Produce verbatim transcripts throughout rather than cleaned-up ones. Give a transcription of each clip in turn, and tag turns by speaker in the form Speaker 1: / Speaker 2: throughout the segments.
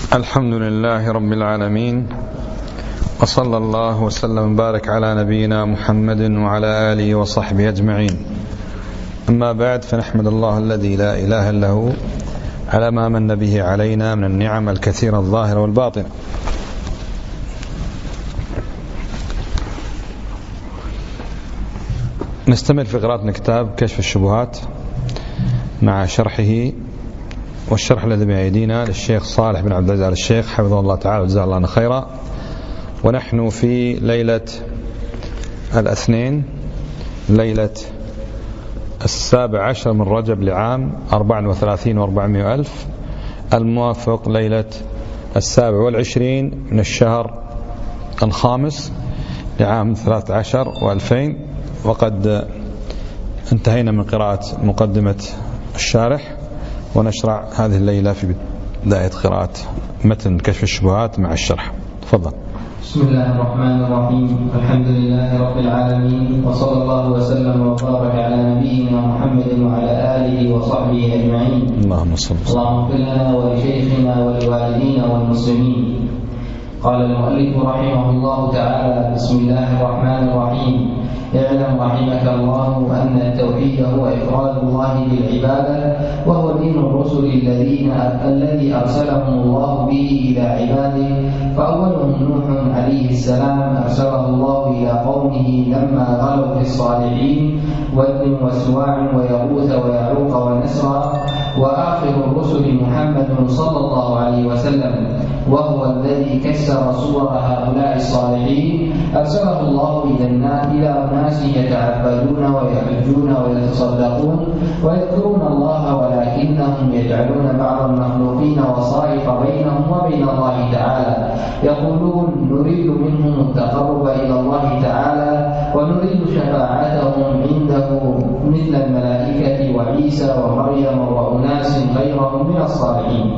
Speaker 1: الحمد لله رب العالمين، وصلى الله وسلم وبارك على نبينا محمد وعلى آله وصحبه أجمعين. أما بعد، فنحمد الله الذي لا إله إلا هو على ما من به علينا من النعم الكثيرة الظاهرة والباطنة. نستمر في قراءة كتاب كشف الشبهات مع شرحه، والشرح الذي بأيدينا للشيخ صالح بن عبد العزيز آل الشيخ حفظه الله تعالى وجزاه الله خيرا. ونحن في ليلة الاثنين، ليلة السابع عشر من رجب لعام أربع وثلاثين وأربعمائة ألف، الموافق ليلة السابع والعشرين من الشهر الخامس لعام ثلاثة عشر وألفين. وقد انتهينا من قراءة مقدمة الشارح، ونشرع هذه الليلة في بداية قراءة متن كشف الشبهات مع الشرح. تفضل.
Speaker 2: بسم الله الرحمن الرحيم. الحمد لله رب العالمين، وصلى الله وسلم وبارك على نبينا محمد وعلى آله وصحبه أجمعين.
Speaker 1: اللهم صل وسلم.
Speaker 2: اللهم اغفر لنا ولشيخنا ولوالدينا والمسلمين. قال المؤلف رحمه الله تعالى: بسم الله الرحمن الرحيم. اعلم رحمك الله أن التوحيد هو إفراد الله بالعبادة، وهو دين الرسل الذين الذي أرسلهم الله به إلى عباده. فأولهم نوح عليه السلام، أرسله الله إلى قومه لما غلوا في الصالحين، ود وسواع ويغوث ويعوق ونسرا. وآخر الرسل محمد صلى الله عليه وسلم، وهو الذي كسر صور هؤلاء الصالحين، أرسله الله إلى الناس إلى أناس يتعبدون ويحجون ويتصدقون ويذكرون الله، ولكنهم يجعلون بعض المخلوقين وسائط بينهم وبين الله تعالى، يقولون نريد منهم التقرب إلى الله تعالى ونريد شفاعتهم عنده مثل الملائكة وعيسى ومريم وأناس غيرهم من الصالحين.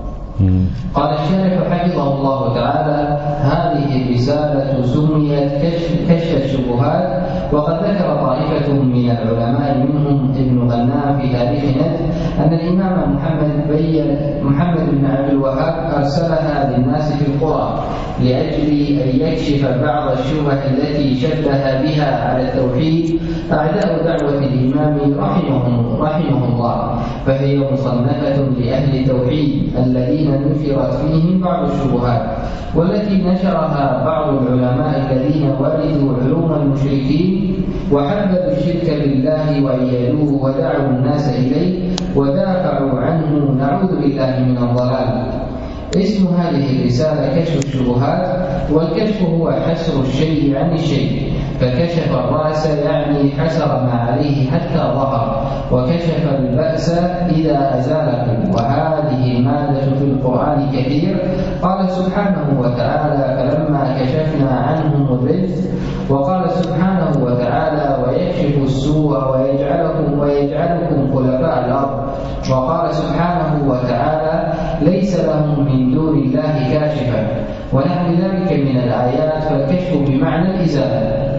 Speaker 2: قال الشارح حفظه الله تعالى: هذه الرسالة سميت كشف, كشف الشبهات. وقد ذكر طائفة من العلماء منهم ابن غنام في تاريخ نجد أن الإمام محمد بين محمد بن عبد الوهاب أرسلها للناس في القرى لأجل أن يكشف بعض الشبه التي شبه بها على التوحيد أعداء دعوة الإمام رحمه, رحمه الله، فهي مصنفة لأهل التوحيد الذين نشرت فيهم بعض الشبهات، والتي نشرها بعض العلماء الذين ورثوا علوم المشركين وحببوا الشرك بالله وأيدوه ودعوا الناس إليه ودافعوا عنه، نعوذ بالله من الضلال. اسم هذه الرسالة كشف الشبهات، والكشف هو حسر الشيء عن الشيء، فكشف الرأس يعني حسر ما عليه حتى ظهر، وكشف البأس إذا أزاله. وهذه المادة في القرآن كثير. قال سبحانه وتعالى: فلما كشفنا عنهم الرجز. وقال سبحانه وتعالى: ويكشف السوء ويجعلكم, ويجعلكم خلفاء الأرض. وقال سبحانه وتعالى: ليس لهم من دون الله كاشفا. ونحو ذلك من الآيات، فالكشف بمعنى الإزالة.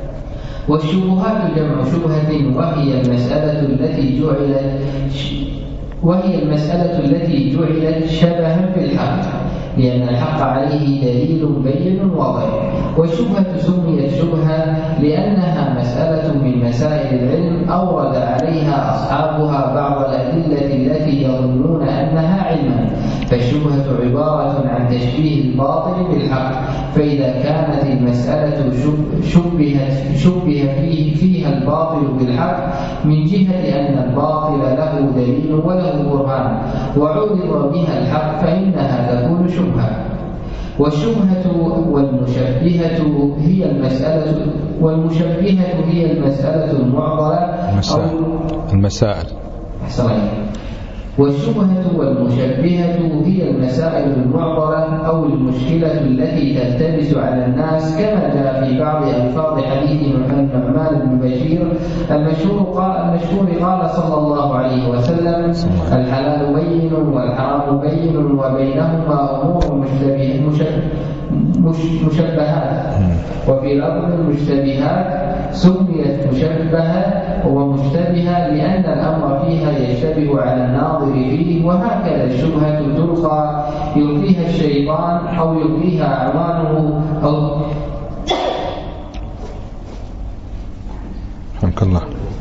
Speaker 2: والشبهات جمع شبهة، وهي المسألة التي جعلت وهي المسألة التي جعلت شبها في الحق، لأن الحق عليه دليل بين واضح. والشبهة سميت شبهة لأنها مسألة من مسائل العلم أورد عليها أصحابها بعض الأدلة التي يظنون أنها علما، فالشبهة عبارة عن تشبيه الباطل بالحق. فإذا كانت المسألة شبهت شبه فيه فيها الباطل بالحق من جهة أن الباطل له دليل وله برهان، وعرض بها الحق، فإنها تكون شبهة. والشبهة والمشبهة هي المسألة والمشبهة هي المسألة المعضلة أو
Speaker 1: المسائل.
Speaker 2: والشبهة والمشبهة هي المسائل المعضلة أو المشكلة التي تلتبس على الناس، كما جاء في بعض ألفاظ حديث النعمان بن بشير المشهور قال, المشهور قال صلى الله عليه وسلم: الحلال بين والحرام بين وبينهما أمور مشتبهات. وفي لفظ المشتبهات سميت مشبهة ومشتبهة لأن الأمر فيها يشتبه على الناظر فيه. وهكذا الشبهة تلقى يلقيها الشيطان أو يلقيها أعوانه أو
Speaker 1: حمك الله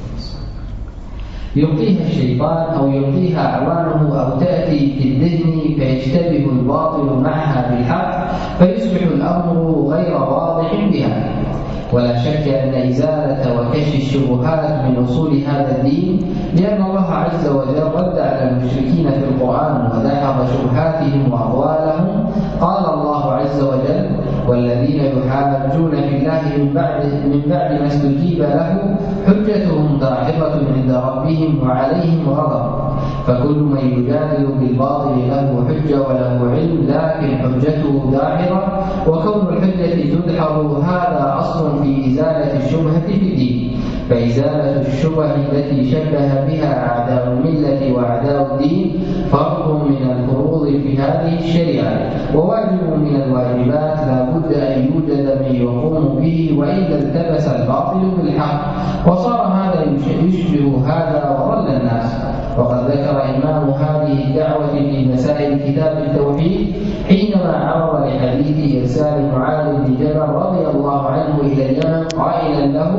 Speaker 2: يلقيها الشيطان أو يلقيها أعوانه أو تأتي في الذهن فيشتبه الباطل معها بالحق فيصبح الأمر غير واضح بها. ولا شك أن إزالة وكشف الشبهات من أصول هذا الدين، لأن الله عز وجل رد على المشركين في القرآن ودحض شبهاتهم وأضوالهم. قال الله عز وجل: والذين يحاجون في الله من بعد من بعد ما استجيب له حجتهم داحضة عند ربهم وعليهم غضب. فكل من يجادل بالباطل له حجة وله علم، لكن حجته داحضة. وكون الحجة تدحض هذا أصل في إزالة الشبهة في الدين. فإزالة الشبه التي شبه بها أعداء الملة وأعداء الدين فرض من الفروض في هذه الشريعة، وواجب من الواجبات لا بد أن يوجد من يقوم به، وإلا التبس الباطل بالحق وصار هذا يشبه هذا وضل الناس. وقد ذكر إمام هذه الدعوة في مسائل كتاب التوحيد حينما عرض لحديث إرسال معاذ بن جبل رضي الله عنه إلى اليمن قائلا له: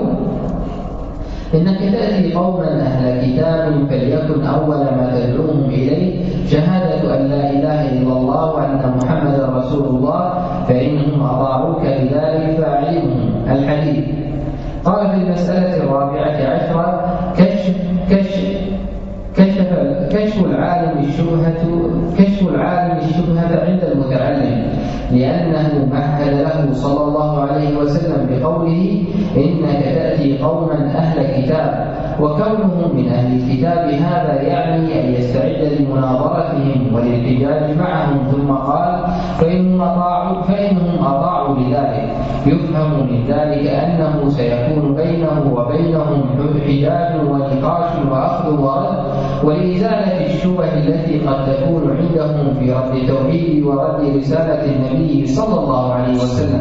Speaker 2: إنك تأتي قوما أهل كتاب فليكن أول ما تدعوهم إليه شهادة أن لا إله إلا الله وأن محمدا رسول الله، فإنهم أطاعوك لذلك فأعلمهم. الحديث. قال في المسألة الرابعة عشرة: كشف كشف كشف كشف العالم الشبهة كشف العالم الشبهة عند المتعلم، لأنه مهد له صلى الله عليه وسلم بقوله: إنك تأتي قوما أهل كتاب. وكونه من أهل الكتاب هذا يعني أن يستعد لمناظرتهم والالتجاج معهم. ثم قال: فإنهم أطاعوا فإنهم أطاعوا لذلك. يفهم من ذلك أنه سيكون بينه وبينهم حجاج ونقاش وأخذ ورد، ولإزالة الشبه التي قد تكون عندهم في رد التوحيد ورد رسالة النبي صلى الله عليه وسلم.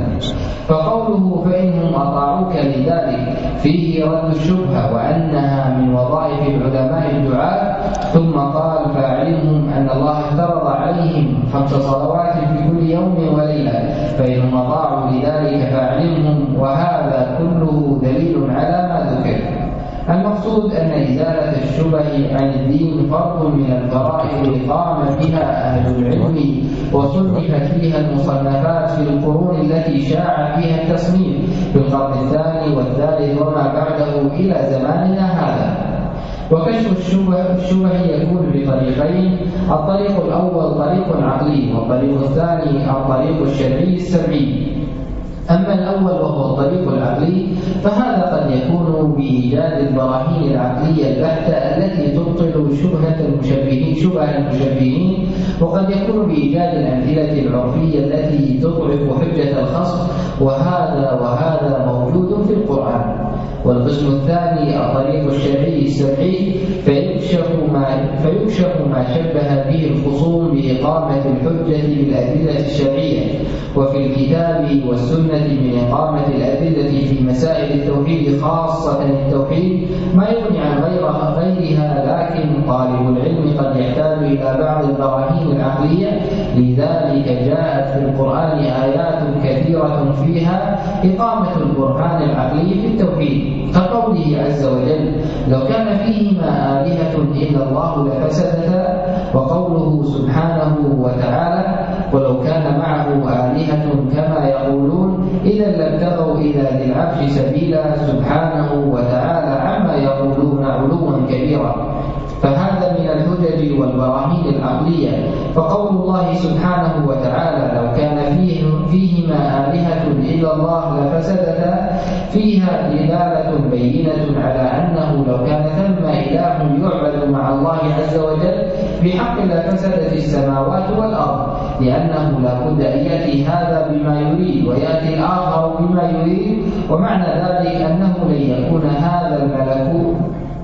Speaker 2: فقوله فإنهم أطاعوك لذلك فيه رد الشبهة وأنها من وظائف العلماء الدعاة. ثم قال: فأعلمهم أن الله افترض عليهم خمس صلوات في كل يوم وليلة، فإنهم أطاعوا لذلك فأعلمهم. وهذا كله دليل على ما ذكر. المقصود أن إزالة الشبه عن الدين فرض من الفرائض قام بها أهل العلم وصنفت فيها المصنفات في القرون التي شاع فيها التصنيف في القرن الثاني والثالث وما بعده إلى زماننا هذا. وكشف الشبه, الشبه يكون بطريقين: الطريق الأول طريق عقلي، والطريق الثاني الطريق الشرعي السمعي. أما الأول وهو الطريق العقلي فهذا قد يكون بإيجاد البراهين العقلية البحتة التي تبطل شبهة المشبهين شبه المشبهين، وقد يكون بإيجاد الأمثلة العرفية التي تضعف حجة الخصم، وهذا وهذا موجود في القرآن. والقسم الثاني الطريق الشرعي السمعي فيكشف ما فيكشف ما شبه به الخصوم بإقامة الحجة بالأدلة الشرعية. وفي الكتاب والسنة من إقامة الأدلة في مسائل التوحيد خاصة التوحيد ما يغني عن غيرها غيرها لكن طالب العلم قد يحتاج إلى بعض البراهين العقلية. لذلك جاءت في القرآن آيات كثيرة فيها إقامة البرهان العقلي في التوحيد، كقوله عز وجل: لو كان فيهما آلهة إلا الله لفسدتا. وقوله سبحانه وتعالى: ولو كان معه آلهة كما يقولون إذا لابتغوا إلى ذي العرش سبيلا سبحانه وتعالى عما يقولون علوا كبيرا. فهذا من الحجج والبراهين العقلية. فقول الله سبحانه وتعالى: لو كان فيه فيهما آلهة إلا الله لفسدتا فيها دلالة بينة على أنه لو كان ثم إله يعبد مع الله عز وجل بحق لفسدت السماوات والأرض، لأنه لا بد أن يأتي هذا بما يريد ويأتي الآخر بما يريد. ومعنى ذلك أنه لن يكون هذا الملكوت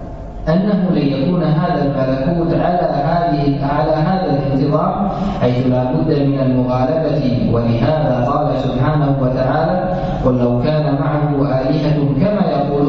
Speaker 2: أنه لن يكون هذا الملكوت على هذه على هذا الانتظام، حيث لا بد من المغالبة. ولهذا قال سبحانه وتعالى: قل لو كان معه آلهة كما يقول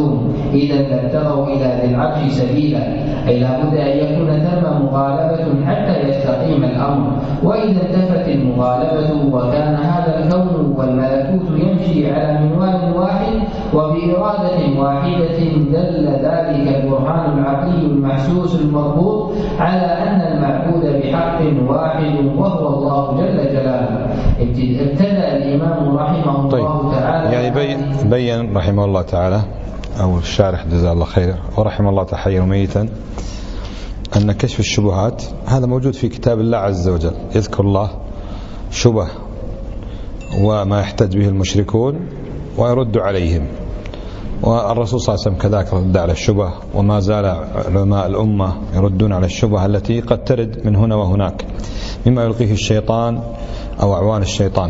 Speaker 2: إذا لابتغوا إلى ذي العرش سبيلا، أي لا بد أن يكون ثم مغالبة حتى يستقيم الأمر. وإذا انتفت المغالبة وكان هذا الكون والملكوت يمشي على منوال واحد وبإرادة واحدة، دل ذلك البرهان العقلي المحسوس المضبوط على أن المعبود بحق واحد وهو الله جل جلاله. ابتدأ الإمام رحمه الله
Speaker 1: طيب.
Speaker 2: تعالى
Speaker 1: يعني بين, بين رحمه الله تعالى أو الشارح جزاه الله خير ورحمه الله تحيا وميتا أن كشف الشبهات هذا موجود في كتاب الله عز وجل، يذكر الله شبه وما يحتج به المشركون ويرد عليهم، والرسول صلى الله عليه وسلم كذلك رد على الشبه، وما زال علماء الأمة يردون على الشبه التي قد ترد من هنا وهناك مما يلقيه الشيطان أو أعوان الشيطان.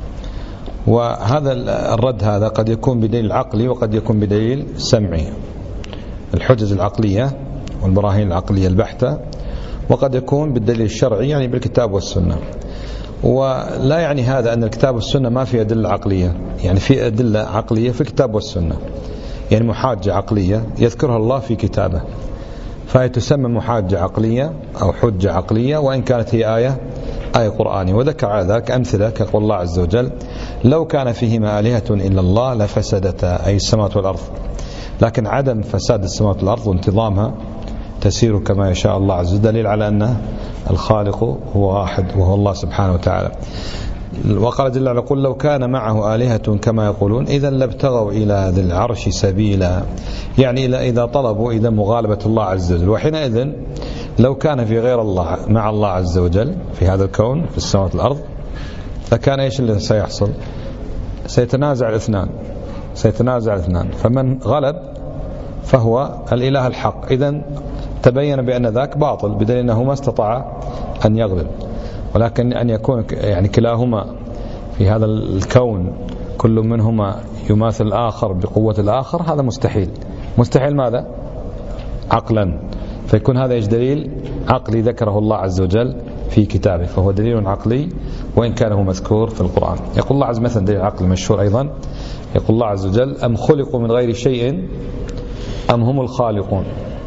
Speaker 1: وهذا الرد هذا قد يكون بدليل عقلي وقد يكون بدليل سمعي، الحجج العقلية والبراهين العقلية البحتة، وقد يكون بالدليل الشرعي يعني بالكتاب والسنة. ولا يعني هذا أن الكتاب والسنة ما في أدلة عقلية، يعني في أدلة عقلية في الكتاب والسنة، يعني محاجة عقلية يذكرها الله في كتابه، فهي تسمى محاجة عقلية أو حجة عقلية وإن كانت هي آية آية قرآنية. وذكر على ذلك أمثلة كقول الله عز وجل لو كان فيهما آلهة إلا الله لفسدتا، أي السماوات والأرض، لكن عدم فساد السماوات والأرض وانتظامها تسير كما يشاء الله عز وجل دليل على أن الخالق هو واحد وهو الله سبحانه وتعالى. وقال جل وعلا قل لو كان معه آلهة كما يقولون إذا لابتغوا إلى ذي العرش سبيلا، يعني إذا طلبوا إذا مغالبة الله عز وجل. وحينئذ لو كان في غير الله مع الله عز وجل في هذا الكون في السماوات والأرض فكان إيش اللي سيحصل؟ سيتنازع الاثنان سيتنازع الاثنان فمن غلب فهو الإله الحق. إذن تبين بأن ذاك باطل بدليل أنه ما استطاع أن يغلب، ولكن أن يكون يعني كلاهما في هذا الكون كل منهما يماثل الآخر بقوة الآخر هذا مستحيل. مستحيل ماذا؟ عقلا. فيكون هذا إيش دليل عقلي ذكره الله عز وجل في كتابه، فهو دليل عقلي وإن كان هو مذكور في القرآن. يقول الله عز وجل مثلا دليل عقلي مشهور أيضا، يقول الله عز وجل أم خلقوا من غير شيء أم هم الخالقون،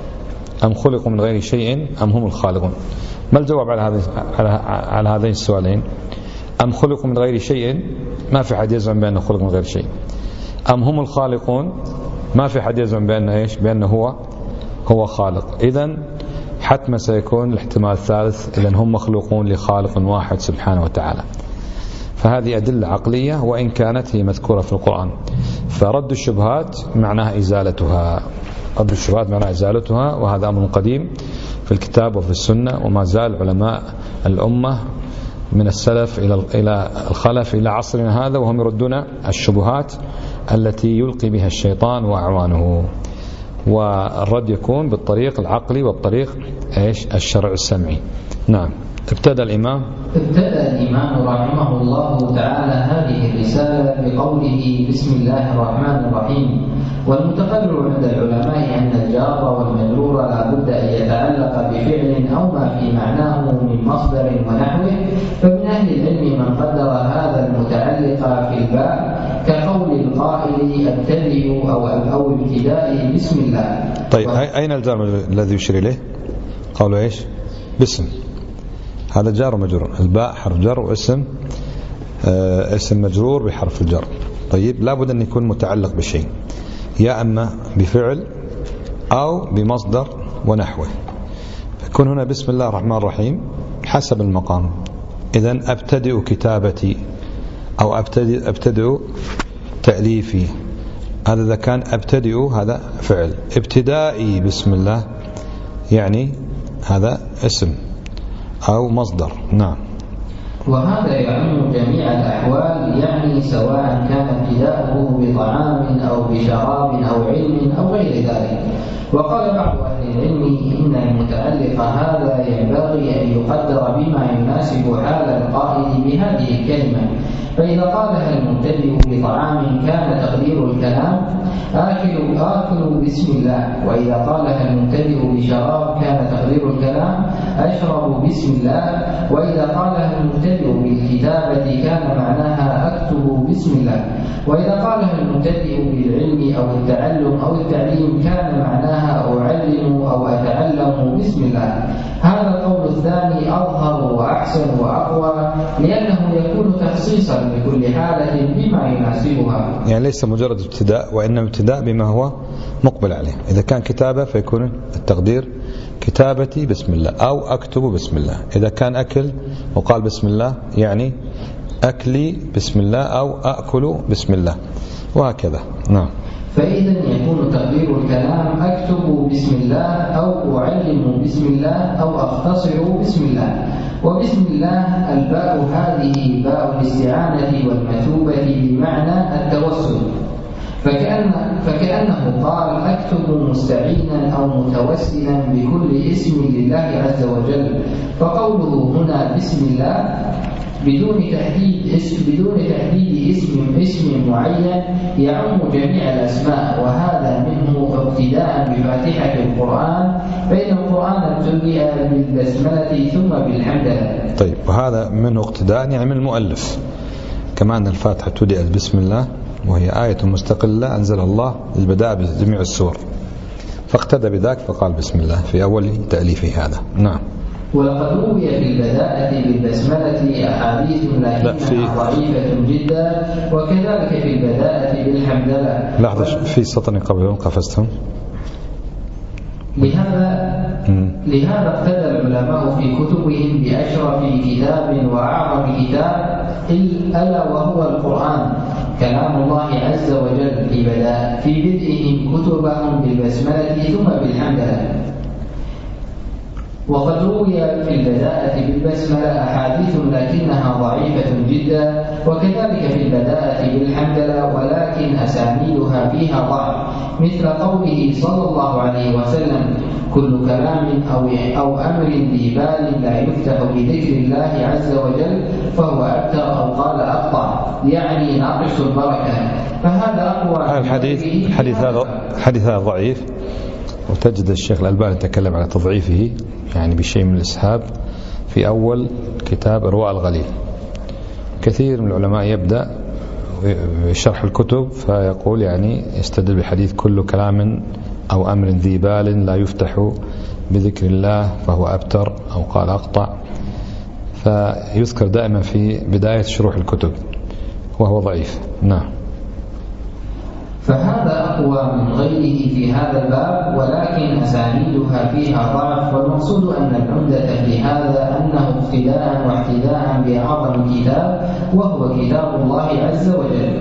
Speaker 1: أم خلقوا من غير شيء أم هم الخالقون. ما الجواب على هذا على على هذين السؤالين؟ أم خلقوا من غير شيء ما في حد يزعم بأنه خلق من غير شيء، أم هم الخالقون ما في حد يزعم بأنه إيش بأنه هو هو خالق. إذن حتما سيكون الاحتمال الثالث، إذن هم مخلوقون لخالق واحد سبحانه وتعالى. فهذه أدلة عقلية وإن كانت هي مذكورة في القرآن. فرد الشبهات معناها إزالتها، رد الشبهات معناها إزالتها، وهذا أمر قديم في الكتاب وفي السنة، وما زال علماء الأمة من السلف إلى إلى الخلف إلى عصرنا هذا وهم يردون الشبهات التي يلقي بها الشيطان وأعوانه. والرد يكون بالطريق العقلي والطريق إيش الشرع السمعي. نعم. ابتدى الإمام
Speaker 2: ابتدى الإمام رحمه الله تعالى هذه الرسالة بقوله بسم الله الرحمن الرحيم. والمتقرر عند العلماء أن الجار والمجرور لا بد أن يتعلق بفعل أو ما في معناه من مصدر ونحوه، فمن أهل العلم من قدر هذا المتعلق في الباء كقول القائل ابتدئ أو أو ابتداء بسم الله.
Speaker 1: طيب أين الجار الذي يشير إليه؟ قالوا إيش؟ باسم، هذا جار ومجرور، الباء حرف جر واسم آه اسم مجرور بحرف الجر. طيب لابد أن يكون متعلق بشيء، يا أما بفعل أو بمصدر ونحوه. فيكون هنا بسم الله الرحمن الرحيم حسب المقام. إذن أبتدئ كتابتي أو أبتدئ, أبتدئ تأليفي، هذا إذا كان أبتدئ هذا فعل. ابتدائي بسم الله يعني هذا اسم أو مصدر. نعم.
Speaker 2: وهذا يعم جميع الأحوال، يعني سواء كان ابتداءه بطعام أو بشراب أو علم أو غير ذلك. وقال بعض أهل العلم إن المتعلق هذا ينبغي أن يقدر بما يناسب حال القائل بهذه الكلمة، فإذا قالها المبتدئ بطعام كان تقدير الكلام آكل آكل بسم الله، وإذا قالها المبتدئ بشراب كان تقدير الكلام أشرب بسم الله، وإذا قالها المبتدئ بالكتابة كان معناها أكتب بسم الله، وإذا قالها المبتدئ بالعلم أو التعلم أو التعليم كان معناها أعلم أو أتعلم بسم الله. هذا القول الثاني أظهر وأحسن وأقوى، لأنه يكون تخصيصا لكل حالة بما يناسبها،
Speaker 1: يعني ليس مجرد ابتداء، وإنما ابتداء بما هو مقبل عليه. إذا كان كتابة فيكون التقدير كتابتي بسم الله أو أكتب بسم الله. إذا كان أكل وقال بسم الله يعني أكلي بسم الله أو أأكل بسم الله، وهكذا. نعم.
Speaker 2: فإذا يكون تقدير الكلام أكتب بسم الله أو أعلم بسم الله أو أختصر بسم الله. وبسم الله الباء هذه باء الاستعانة والمثوبة بمعنى التوسل، فكأن فكأنه قال أكتب مستعينا أو متوسلا بكل اسم لله عز وجل. فقوله هنا بسم الله بدون تحديد اسم بدون تحديد اسم اسم معين يعم جميع الأسماء، وهذا منه ابتداء بفاتحة القرآن، فإن القرآن ابتدأ بالبسملة ثم بالحمدلله.
Speaker 1: طيب، وهذا منه اقتداء يعني من المؤلف، كما أن الفاتحة ابتدأت بسم الله وهي آية مستقلة أنزلها الله للبداء بجميع السور، فاقتدى بذاك فقال بسم الله في أول تأليفه هذا. نعم.
Speaker 2: ولقد روي في البداءة بالبسملة أحاديث لكنها ضعيفة جدا، وكذلك في البداءة بالحمدلله.
Speaker 1: لحظة، في سطر قبلهم قفزتهم.
Speaker 2: لهذا لهذا اقتدى العلماء في كتبهم بأشرف كتاب وأعظم كتاب ألا وهو القرآن كلام الله عز وجل في بداء في بدئهم كتبهم بالبسملة ثم بالحمدلله. وقد روي في البداءة بالبسملة أحاديث لكنها ضعيفة جدا، وكذلك في البداءة بالحمدلله ولكن أسانيدها فيها ضعف، مثل قوله صلى الله عليه وسلم كل كلام أو أو أمر ذي بال لا يفتح بذكر الله عز وجل فهو أبتر أو قال أقطع، يعني ناقص البركة. فهذا أقوى
Speaker 1: الحديث. الحديث هذا الحديث هذا ضعيف، وتجد الشيخ الألباني تكلم على تضعيفه يعني بشيء من الإسهاب في أول كتاب إرواء الغليل. كثير من العلماء يبدأ بشرح الكتب فيقول يعني يستدل بحديث كل كلام أو أمر ذي بال لا يفتح بذكر الله فهو أبتر أو قال أقطع، فيذكر دائما في بداية شروح الكتب وهو ضعيف. نعم.
Speaker 2: فهذا أقوى من غيره في هذا الباب، ولكن أسانيدها فيها ضعف، والمقصود أن العمدة في هذا أنه اقتداء واحتداء بأعظم كتاب وهو كتاب الله عز وجل.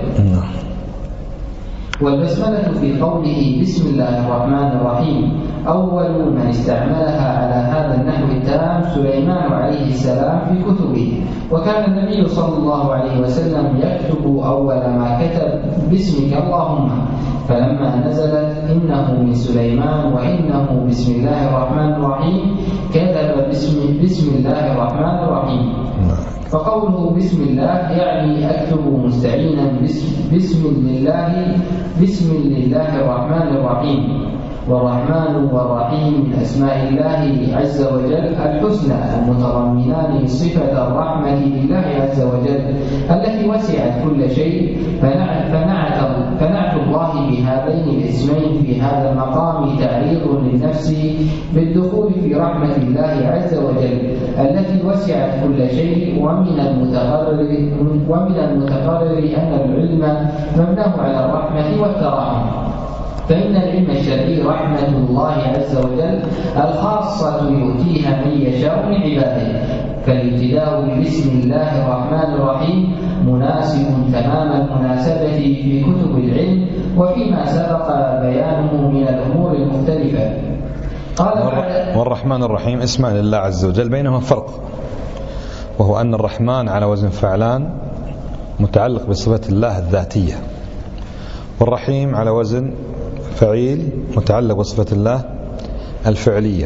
Speaker 2: والبسملة في قوله بسم الله الرحمن الرحيم أول من استعملها على هذا النحو التام سليمان عليه السلام في كتبه، وكان النبي صلى الله عليه وسلم يكتب أول ما كتب باسمك اللهم، فلما نزلت إنه من سليمان وإنه بسم الله الرحمن الرحيم كتب باسم, بسم الله الرحمن الرحيم. فقوله بسم الله يعني أكتب مستعينا باسم, باسم لله بسم لله الرحمن الرحيم. والرحمن والرحيم من أسماء الله عز وجل الحسنى المتضمنان صفة الرحمة لله عز وجل التي وسعت كل شيء، فنعت, فنعت الله بهذين الاسمين في هذا المقام تعريض للنفس بالدخول في رحمة الله عز وجل التي وسعت كل شيء. ومن المتقرر ومن المتقرر أن العلم مبناه على الرحمة والتراحم، فإن العلم الشرعي رحمة الله عز وجل الخاصة يؤتيها من يشاء من عباده، فالابتداء بسم الله الرحمن الرحيم مناسب تمام المناسبة في كتب العلم وفيما سبق بيانه من الأمور المختلفة. قال
Speaker 1: والرحمن الرحيم اسم لله عز وجل، بينهما فرق، وهو أن الرحمن على وزن فعلان متعلق بصفة الله الذاتية، والرحيم على وزن فعيل متعلق بصفة الله الفعلية.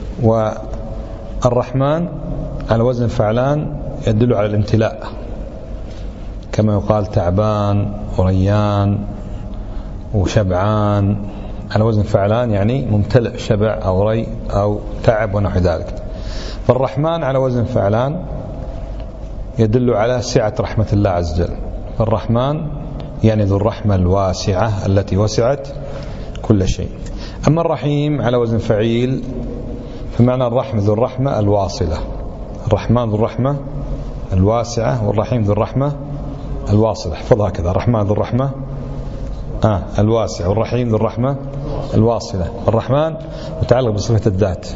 Speaker 1: والرحمن على وزن فعلان يدل على الامتلاء، كما يقال تعبان وريان وشبعان على وزن فعلان، يعني ممتلئ شبع أو ري أو تعب ونحو ذلك. فالرحمن على وزن فعلان يدل على سعة رحمة الله عز وجل. فالرحمن يعني ذو الرحمة الواسعة التي وسعت كل شيء. أما الرحيم على وزن فعيل فمعنى الرحمة ذو الرحمة الواصلة. الرحمن ذو الرحمة الواسعة والرحيم ذو الرحمة الواصلة. احفظها كذا، الرحمن ذو الرحمة آه الواسعة والرحيم ذو الرحمة الواصلة. الرحمن متعلق بصفة الذات.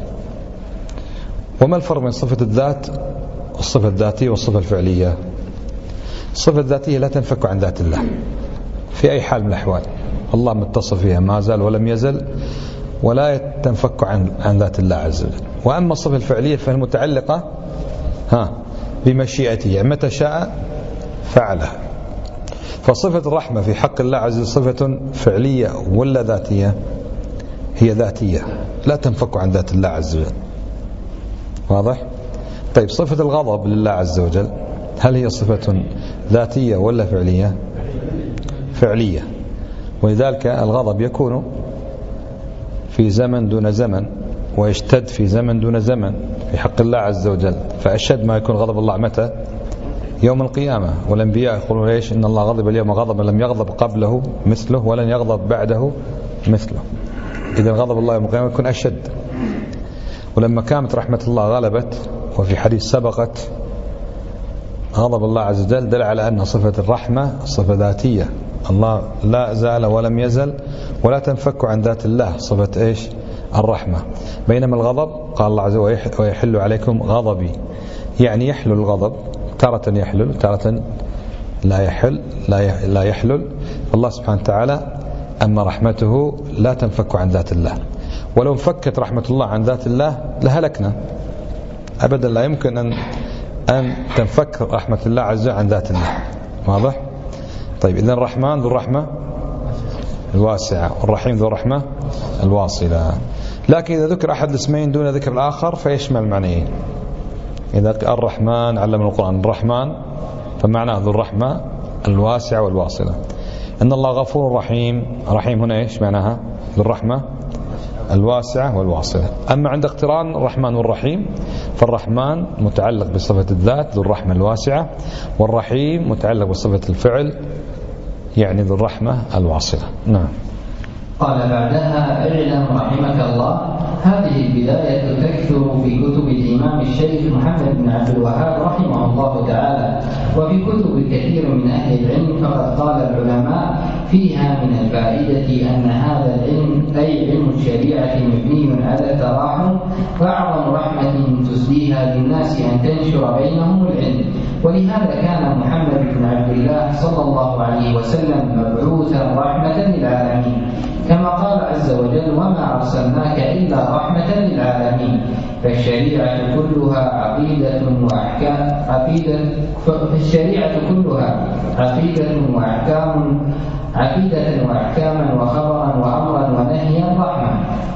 Speaker 1: وما الفرق بين صفة الذات والصفة الذاتية والصفة الفعلية؟ الصفة الذاتية لا تنفك عن ذات الله في أي حال من الأحوال، الله متصف فيها ما زال ولم يزل، ولا تنفك عن عن ذات الله عز وجل. وأما الصفة الفعلية فهي متعلقة ها بمشيئته، يعني متى شاء فعلها. فصفة الرحمة في حق الله عز وجل صفة فعلية ولا ذاتية؟ هي ذاتية لا تنفك عن ذات الله عز وجل. واضح؟ طيب صفة الغضب لله عز وجل هل هي صفة ذاتية ولا فعلية؟ فعلية. ولذلك الغضب يكون في زمن دون زمن، ويشتد في زمن دون زمن في حق الله عز وجل. فأشد ما يكون غضب الله متى؟ يوم القيامة. والأنبياء يقولون ليش إن الله غضب اليوم غضبا لم يغضب قبله مثله ولن يغضب بعده مثله. إذا غضب الله يوم القيامة يكون أشد. ولما كانت رحمة الله غلبت وفي حديث سبقت غضب الله عز وجل، دل على أن صفة الرحمة صفة ذاتية، الله لا زال ولم يزل ولا تنفك عن ذات الله صفة إيش؟ الرحمة. بينما الغضب قال الله عز وجل ويحل عليكم غضبي، يعني يحلل الغضب، تارة يحلل تارة لا يحل لا يحلل. الله سبحانه وتعالى أما رحمته لا تنفك عن ذات الله. ولو انفكت رحمة الله عن ذات الله لهلكنا أبدا، لا يمكن أن أن تنفك رحمة الله عز وجل عن ذات الله. واضح؟ طيب إذن الرحمن ذو الرحمة الواسعة والرحيم ذو الرحمة الواصلة. لكن إذا ذكر أحد الاسمين دون ذكر الآخر فيشمل معنيين. إذا الرحمن علم القرآن الرحمن فمعناه ذو الرحمة الواسعة والواصلة. إن الله غفور رحيم، رحيم هنا إيش معناها؟ ذو الرحمة الواسعة والواصلة. أما عند اقتران الرحمن والرحيم فالرحمن متعلق بصفة الذات ذو الرحمة الواسعة، والرحيم متعلق بصفة الفعل يعني ذو الرحمة الواصلة. نعم.
Speaker 2: قال بعدها: اعلم رحمك الله، هذه البداية تكثر في كتب الإمام الشيخ محمد بن عبد الوهاب رحمه الله تعالى، وفي كتب كثير من أهل العلم. فقد قال العلماء فيها من الفائدة أن هذا العلم أي علم الشريعة مبني على التراحم، وأعظم رحمة تسديها للناس أن تنشر بينهم العلم. ولهذا كان محمد بن عبد الله صلى الله عليه وسلم مبعوثا رحمة للعالمين، كما قال عز وجل: وما أرسلناك إلا رحمة للعالمين. فالشريعة كلها عقيدة وأحكام عقيدة فالشريعة كلها عقيدة وأحكام عقيدة وأحكاما وخبرا وأمرا ونهيا رحمة.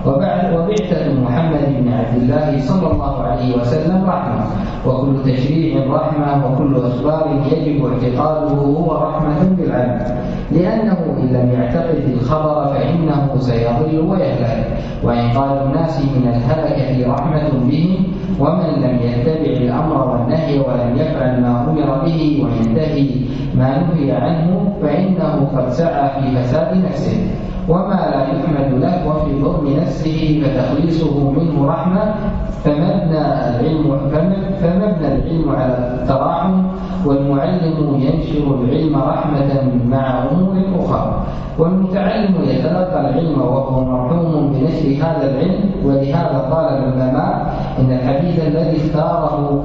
Speaker 2: وبعثة محمد بن عبد الله صلى الله عليه وسلم رحمة، وكل تشريع رحمة، وكل إخبار يجب اعتقاده هو رحمة بالعبد، لأنه إن لم يعتقد الخبر فإنه سيضل ويهلك. وإن قال الناس من الهلكة رحمة بهم، ومن لم يتبع الأمر والنهي ولم يفعل ما أمر به وينتهي ما نهي عنه فإنه قد سعى في فساد نفسه، وما لا يحمد له وفي ظلم نفسه فتخليصه منه رحمة. فمبنى العلم فمبنى العلم على التراحم، والمعلم ينشر العلم رحمة مع أمور أخرى، والمتعلم يتلقى العلم وهو مرحوم بنشر هذا العلم. ولهذا قال العلماء إن الحديث الذي اختاره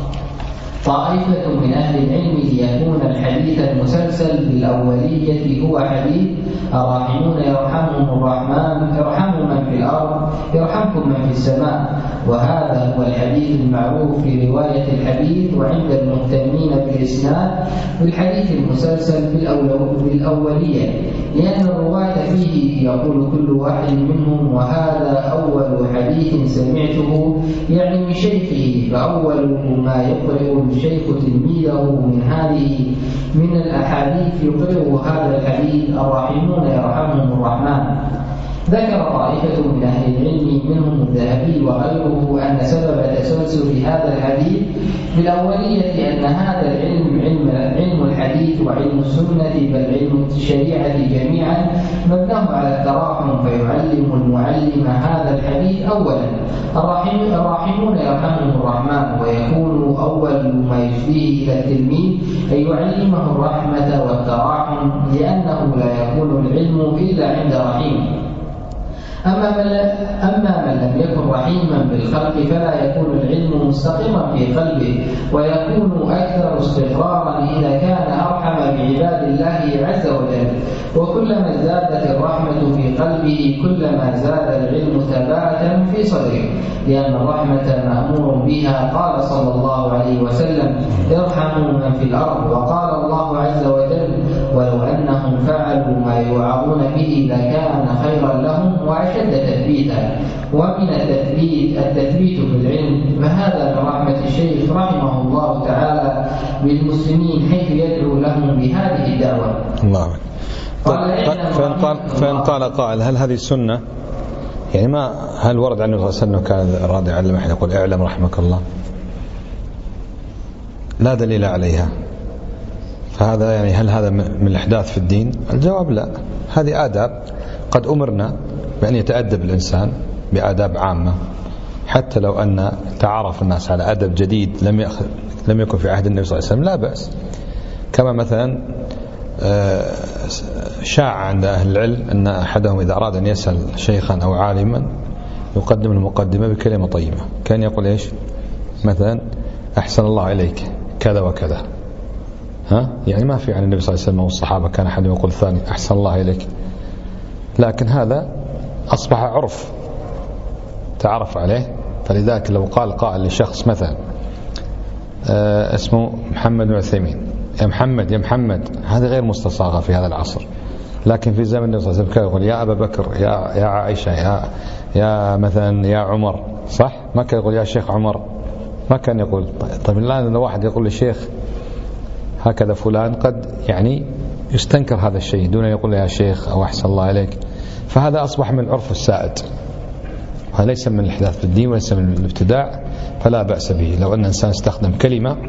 Speaker 2: طائفة من أهل العلم ليكون الحديث المسلسل بالأولية هو حديث: الراحمون يرحمهم الرحمن يرحم من في الأرض يرحمكم من في السماء. وهذا هو الحديث المعروف في رواية الحديث وعند المهتمين الإسناد بالحديث المسلسل بالأولية، لأن الرواة فيه يقول كل واحد منهم وهذا أول حديث سمعته يعني من شيخه، فأول ما يقرأ الشيخ تلميذه من هذه من الأحاديث يقرأ هذا الحديث الراحمون يرحمهم الرحمن. ذكر طائفة من أهل العلم منهم الذهبي وغيره أن سبب تسلسل هذا الحديث بالأولية أن هذا العلم علم, علم الحديث وعلم السنة بل علم الشريعة جميعا مبناه على التراحم، فيعلم المعلم هذا الحديث أولا الراحمون يرحمهم الرحمن، ويكون أول ما يجديه إلى التلميذ أن يعلمه الرحمة والتراحم، لأنه لا يكون العلم إلا عند رحيم. أما من, أما من لم يكن رحيما بالخلق فلا يكون العلم مستقيما في قلبه، ويكون أكثر استقرارا إذا كان أرحم بعباد الله عز وجل. وكلما زادت الرحمة في قلبه كلما زاد العلم ثباتا في صدره، لأن الرحمة مأمور بها. قال صلى الله عليه وسلم ارحموا من في الأرض، وقال الله عز وجل ولو أنهم فعلوا ما يوعظون به لكان خيرا لهم وأشد تثبيتا. ومن التثبيت التثبيت في العلم، فهذا من رحمة الشيخ رحمه الله تعالى بالمسلمين حيث يدعو لهم بهذه الدعوة.
Speaker 1: الله. فإن قال, فإن قال قائل هل هذه السنة يعني ما هل ورد عنه صلى الله عليه وسلم كان راد يعلم أحد يقول اعلم رحمك الله؟ لا دليل عليها، فهذا يعني هل هذا من الإحداث في الدين؟ الجواب لا، هذه آداب قد أمرنا بأن يتأدب الإنسان بآداب عامة، حتى لو أن تعرف الناس على أدب جديد لم يأخذ لم يكن في عهد النبي صلى الله عليه وسلم لا بأس. كما مثلا شاع عند أهل العلم أن أحدهم إذا أراد أن يسأل شيخا أو عالما يقدم المقدمة بكلمة طيبة، كان يقول إيش مثلا أحسن الله إليك كذا وكذا، ها يعني ما في عن النبي صلى الله عليه وسلم والصحابة كان أحد يقول الثاني أحسن الله إليك، لكن هذا أصبح عرف تعرف عليه. فلذلك لو قال قائل لشخص مثلا اسمه محمد بن عثيمين يا محمد يا محمد، هذا غير مستصاغة في هذا العصر، لكن في زمن النبي صلى الله عليه وسلم كان يقول يا أبا بكر يا يا عائشة يا يا مثلا يا عمر، صح؟ ما كان يقول يا شيخ عمر، ما كان يقول. طيب الآن لو واحد يقول للشيخ هكذا فلان قد يعني يستنكر هذا الشيء دون يقول يا شيخ أو أحسن الله إليك، فهذا أصبح من العرف السائد، هذا ليس من الإحداث في الدين وليس من الابتداع، فلا بأس به لو أن إنسان استخدم كلمة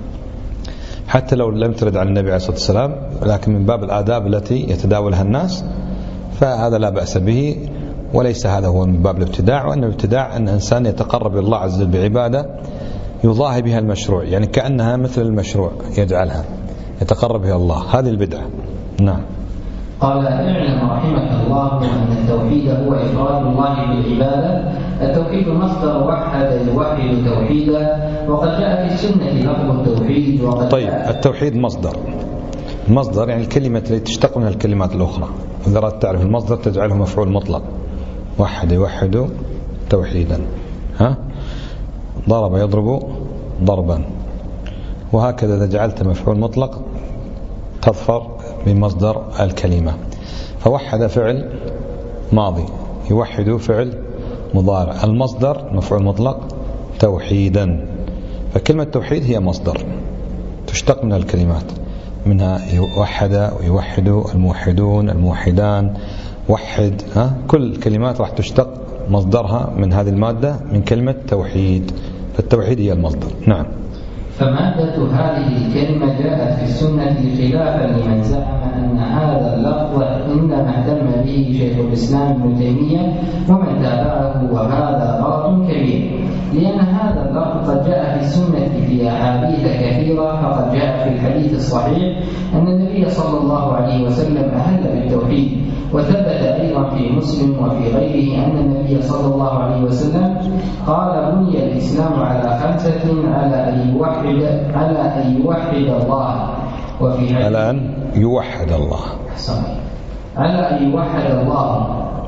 Speaker 1: حتى لو لم ترد عن النبي عليه الصلاة والسلام، لكن من باب الآداب التي يتداولها الناس، فهذا لا بأس به، وليس هذا هو من باب الابتداع. وأن الابتداع أن إنسان يتقرب إلى الله عز وجل بعبادة يضاهي بها المشروع، يعني كأنها مثل المشروع يجعلها يتقرب إلى الله، هذه البدعة. نعم.
Speaker 2: قال اعلم رحمك الله أن التوحيد هو إفراد الله بالعبادة. التوحيد مصدر وحد يوحد توحيدا، وقد جاء في السنة لفظ التوحيد. وقد
Speaker 1: طيب التوحيد مصدر، المصدر يعني الكلمة التي تشتق منها الكلمات الأخرى، إذا أردت تعرف المصدر تجعله مفعول مطلق، وحد يوحد توحيدا، ها ضرب يضرب ضربا، وهكذا إذا جعلت مفعول مطلق تظفر بمصدر الكلمة. فوحد فعل ماضي، يوحد فعل مضارع، المصدر مفعول مطلق توحيدا. فكلمة توحيد هي مصدر تشتق من الكلمات، منها يوحد ويوحد الموحدون الموحدان وحد، ها كل الكلمات راح تشتق مصدرها من هذه المادة من كلمة توحيد، فالتوحيد هي المصدر. نعم.
Speaker 2: فمادة هذه الكلمة جاءت في السنة خلافا لمن زعم أن هذا اللفظ إنما اهتم به شيخ الإسلام ابن تيمية ومن تابعه، وهذا غلط كبير، لأن هذا اللفظ قد جاء في السنة في أحاديث كثيرة. فقد جاء في الحديث الصحيح أن النبي صلى الله عليه وسلم أهل بالتوحيد، وثبت أيضا في مسلم وفي غيره أن النبي صلى الله عليه وسلم قال بني الإسلام على خمسة على أن يوحد على أن يوحد الله، وفي
Speaker 1: على أن يوحد الله
Speaker 2: على أن يوحد الله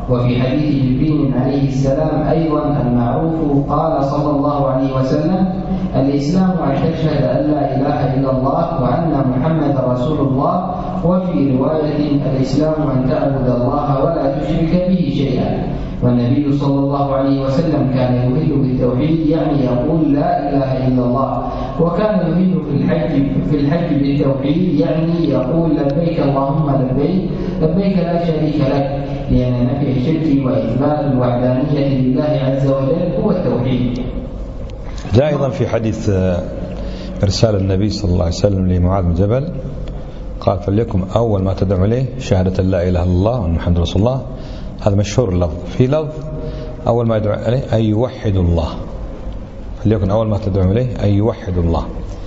Speaker 2: وفي حديث جبريل عليه السلام أيضا المعروف قال صلى الله عليه وسلم: الإسلام أن تشهد أن لا إله إلا الله وأن محمد رسول الله. وفي رواية: الإسلام أن تعبد الله ولا تشرك به شيئا. والنبي صلى الله عليه وسلم كان يهل بالتوحيد، يعني يقول لا إله إلا الله، وكان يهل في الحج في الحج بالتوحيد، يعني يقول لبيك اللهم لبيك لبيك لا شريك لك، لأن نفي الشرك وإثبات الوحدانية لله عز وجل هو التوحيد.
Speaker 1: جاء أيضا في حديث إرسال النبي صلى الله عليه وسلم لمعاذ بن جبل قال: فليكن أول ما تدعو إليه شهادة لا إله إلا الله وأن محمد رسول الله. هذا مشهور اللفظ. في لفظ أول ما يدعو إليه أن يوحد الله، فليكن أول ما تدعو إليه أن يوحد الله.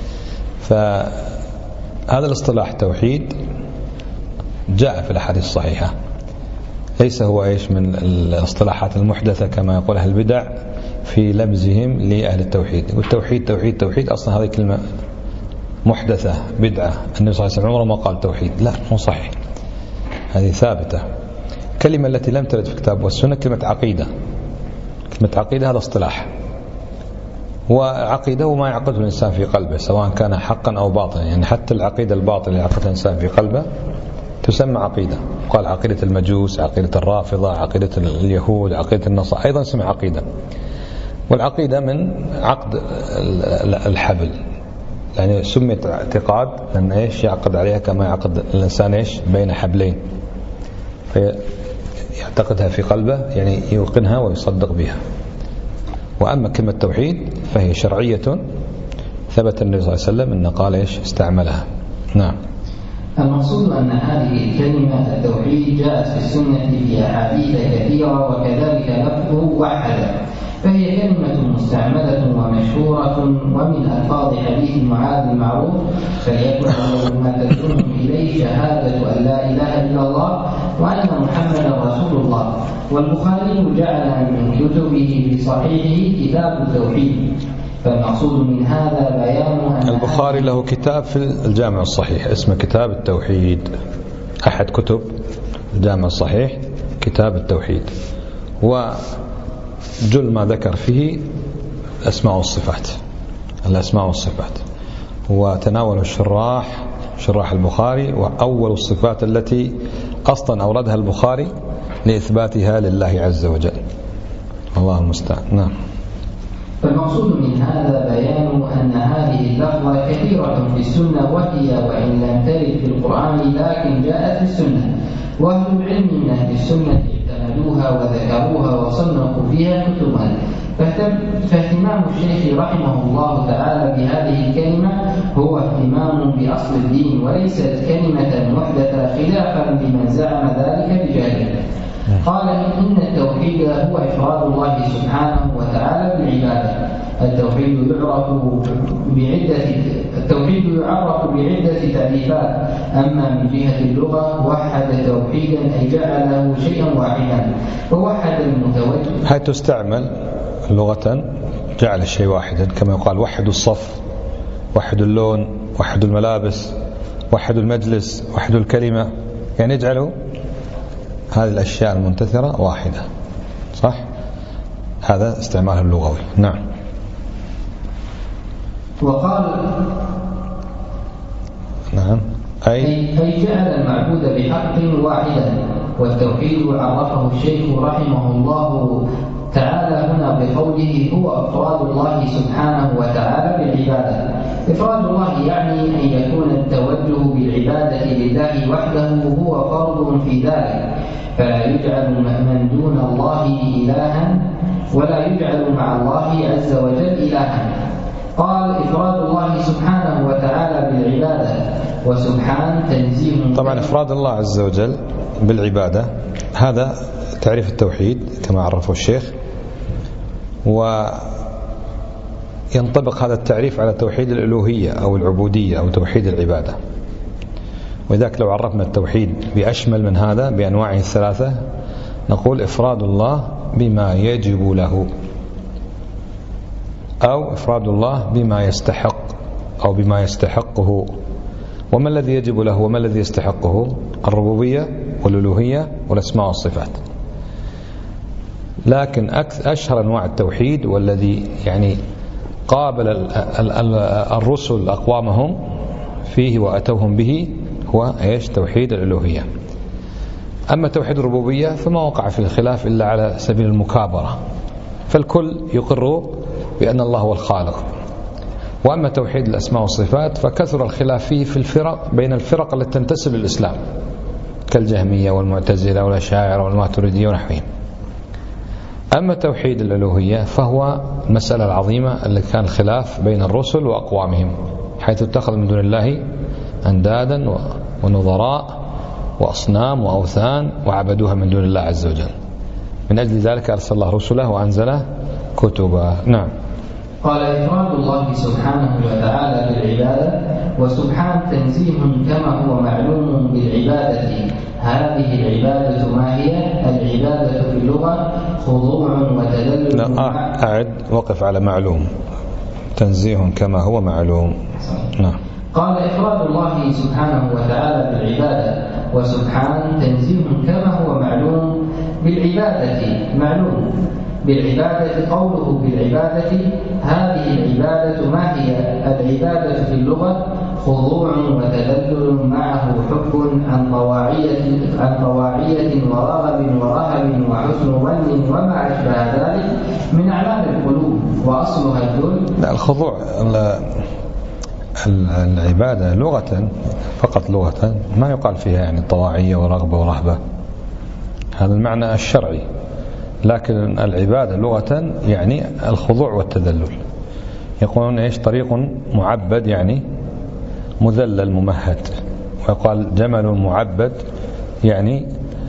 Speaker 1: فهذا الاصطلاح التوحيد جاء في الأحاديث الصحيحة، ليس هو إيش من الاصطلاحات المحدثة كما يقول أهل البدع في لمزهم لأهل التوحيد. يقول توحيد توحيد توحيد، أصلا هذه كلمة محدثة بدعة. النبي صلى الله عليه وسلم عمره ما قال توحيد، لا مو صحيح، هذه ثابتة. كلمة التي لم ترد في الكتاب والسنة كلمة عقيدة. كلمة عقيدة هذا اصطلاح، وعقيدة وما يعقده الإنسان في قلبه سواء كان حقا أو باطلا، يعني حتى العقيدة الباطلة اللي يعقدها الإنسان في قلبه تسمى عقيدة. قال عقيدة المجوس، عقيدة الرافضة، عقيدة اليهود، عقيدة النصارى، أيضا اسمها عقيدة. والعقيدة من عقد الحبل، يعني سميت اعتقاد لأن إيش يعقد عليها كما يعقد الإنسان إيش بين حبلين، فيعتقدها في قلبه، يعني يوقنها ويصدق بها. وأما كلمة توحيد فهي شرعية ثبت النبي صلى الله عليه وسلم أنه قال إيش استعملها. نعم.
Speaker 2: المقصود أن هذه الكلمة التوحيد جاءت في السنة في أحاديث كثيرة، وكذلك لفظه وحده، فهي كلمة مستعملة ومشهورة. ومن ألفاظ حديث معاذ المعروف: فليكن أول ما تدعوهم إليه شهادة أن لا إله إلا الله وأن محمدا رسول الله. والبخاري جعل من كتبه في صحيحه كتاب التوحيد. فالمقصود من هذا بيان أن
Speaker 1: البخاري له كتاب في الجامع الصحيح اسمه كتاب التوحيد، أحد كتب الجامع الصحيح كتاب التوحيد، وجل ما ذكر فيه الأسماء والصفات، الأسماء والصفات، وتناول الشراح شراح البخاري وأول الصفات التي أصلا أوردها البخاري لإثباتها لله عز وجل. الله المستعان. نعم.
Speaker 2: فالمقصود من هذا بيان أن هذه اللفظة كثيرة في السنة، وهي وإن لم ترد في القرآن لكن جاءت في السنة، وأهل العلم من أهل السنة اعتمدوها وذكروها وصنفوا فيها كتبا. فاهتمام الشيخ رحمه الله تعالى بهذه الكلمة هو اهتمام بأصل الدين، وليست كلمة محدثة خلافا لمن زعم ذلك بجهله. قال: إن التوحيد هو إفراد الله سبحانه وتعالى بالعبادة. التوحيد يعرف بعدة التوحيد يعرف بعدة تعريفات. أما من جهة اللغة وحد توحيدا أي جعله شيئا واحدا، ووحد المتوجه.
Speaker 1: هاي تستعمل لغة جعل الشيء واحدا، كما يقال وحدوا الصف، وحدوا اللون، وحدوا الملابس، وحدوا المجلس، وحدوا الكلمة، يعني اجعلوا هذه الأشياء المنتثرة واحدة. صح؟ هذا استعمالها اللغوي. نعم.
Speaker 2: وقال
Speaker 1: نعم أي
Speaker 2: أي جعل المعبود بحق واحدا. والتوحيد عرفه الشيخ رحمه الله تعالى هنا بقوله: هو إفراد الله سبحانه وتعالى بالعبادة. إفراد الله يعني أن يكون التوجه بالعبادة لله وحده هو فرض في ذلك، فلا يجعل من دون الله إلها ولا يجعل مع الله عز وجل إلها. قال: إفراد الله سبحانه وتعالى بالعبادة، وسبحان تنزيه.
Speaker 1: طبعا إفراد الله عز وجل بالعبادة هذا تعريف التوحيد كما عرفه الشيخ، وينطبق هذا التعريف على توحيد الألوهية أو العبودية أو توحيد العبادة. وذلك لو عرفنا التوحيد بأشمل من هذا بأنواعه الثلاثة نقول إفراد الله بما يجب له، أو إفراد الله بما يستحق أو بما يستحقه. وما الذي يجب له وما الذي يستحقه؟ الربوبية والألوهية والأسماء والصفات. لكن أشهر أنواع التوحيد والذي يعني قابل الرسل أقوامهم فيه وأتوهم به هو إيش؟ توحيد الألوهية. أما توحيد الربوبية فما وقع في الخلاف إلا على سبيل المكابرة، فالكل يقر بأن الله هو الخالق. وأما توحيد الأسماء والصفات فكثر الخلاف فيه في الفرق بين الفرق التي تنتسب للإسلام كالجهمية والمعتزلة والأشاعرة والماتريدية ونحوهم. أما توحيد الألوهية فهو المسألة العظيمة اللي كان خلاف بين الرسل وأقوامهم، حيث اتخذ من دون الله أندادا ونظراء وأصنام وأوثان وعبدوها من دون الله عز وجل. من أجل ذلك أرسل الله رسله وأنزل كتبا. نعم.
Speaker 2: قال إفراد الله سبحانه وتعالى بالعبادة، وسبحان تنزيه كما هو معلوم بالعبادة. هذه العبادة ما هي؟ العبادة في اللغة خضوع وتذلل.
Speaker 1: لا أعد، وقف على معلوم. تنزيه كما هو معلوم. نعم.
Speaker 2: قال إفراد الله سبحانه وتعالى بالعبادة، وسبحان تنزيه كما هو معلوم بالعبادة. معلوم بالعبادة، قوله بالعبادة. هذه العبادة ما هي؟ العبادة في اللغة خضوع وتذلل معه حب عن طواعية عن طواعية ورغب ورهب وحسن ظن وما أشبه ذلك من أعمال القلوب، وأصلها الذل.
Speaker 1: الخضوع العبادة لغة فقط، لغة ما يقال فيها يعني طواعية ورغبة ورهبة، هذا المعنى الشرعي. لكن العبادة لغة يعني الخضوع والتذلل. يقولون إيش؟ طريق معبد يعني مذلل ممهد، ويقال جمل معبد يعني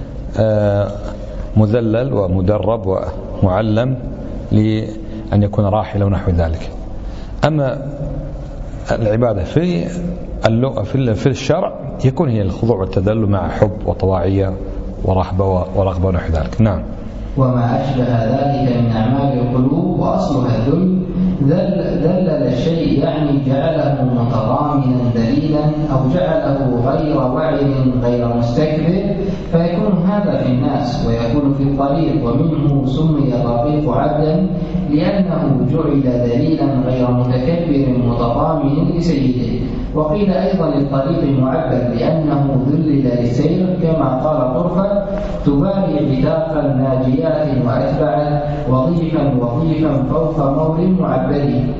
Speaker 1: مذلل ومدرب ومعلم لأن يكون راحلا ونحو ذلك. أما العبادة في في الشرع يكون هي الخضوع والتذلل مع حب وطواعية ورهبة ورغبة ونحو ذلك. نعم.
Speaker 2: وما أشبه ذلك من أعمال القلوب، وأصلها الذل. ذلل الشيء يعني جعله متضامنا دليلا، أو جعله غير واعٍ غير مستكبر، فيكون هذا في الناس ويكون في الطريق. ومنه سمي الرقيق عبدا لأنه جعل دليلا غير متكبر متضامن لسيده. وقيل أيضا للطريق معبد لأنه ذلل للسير، كما قال طرفة: تباري بتاقا ناجيات وأتبعت وظيفا وظيفا فوق مور معبد.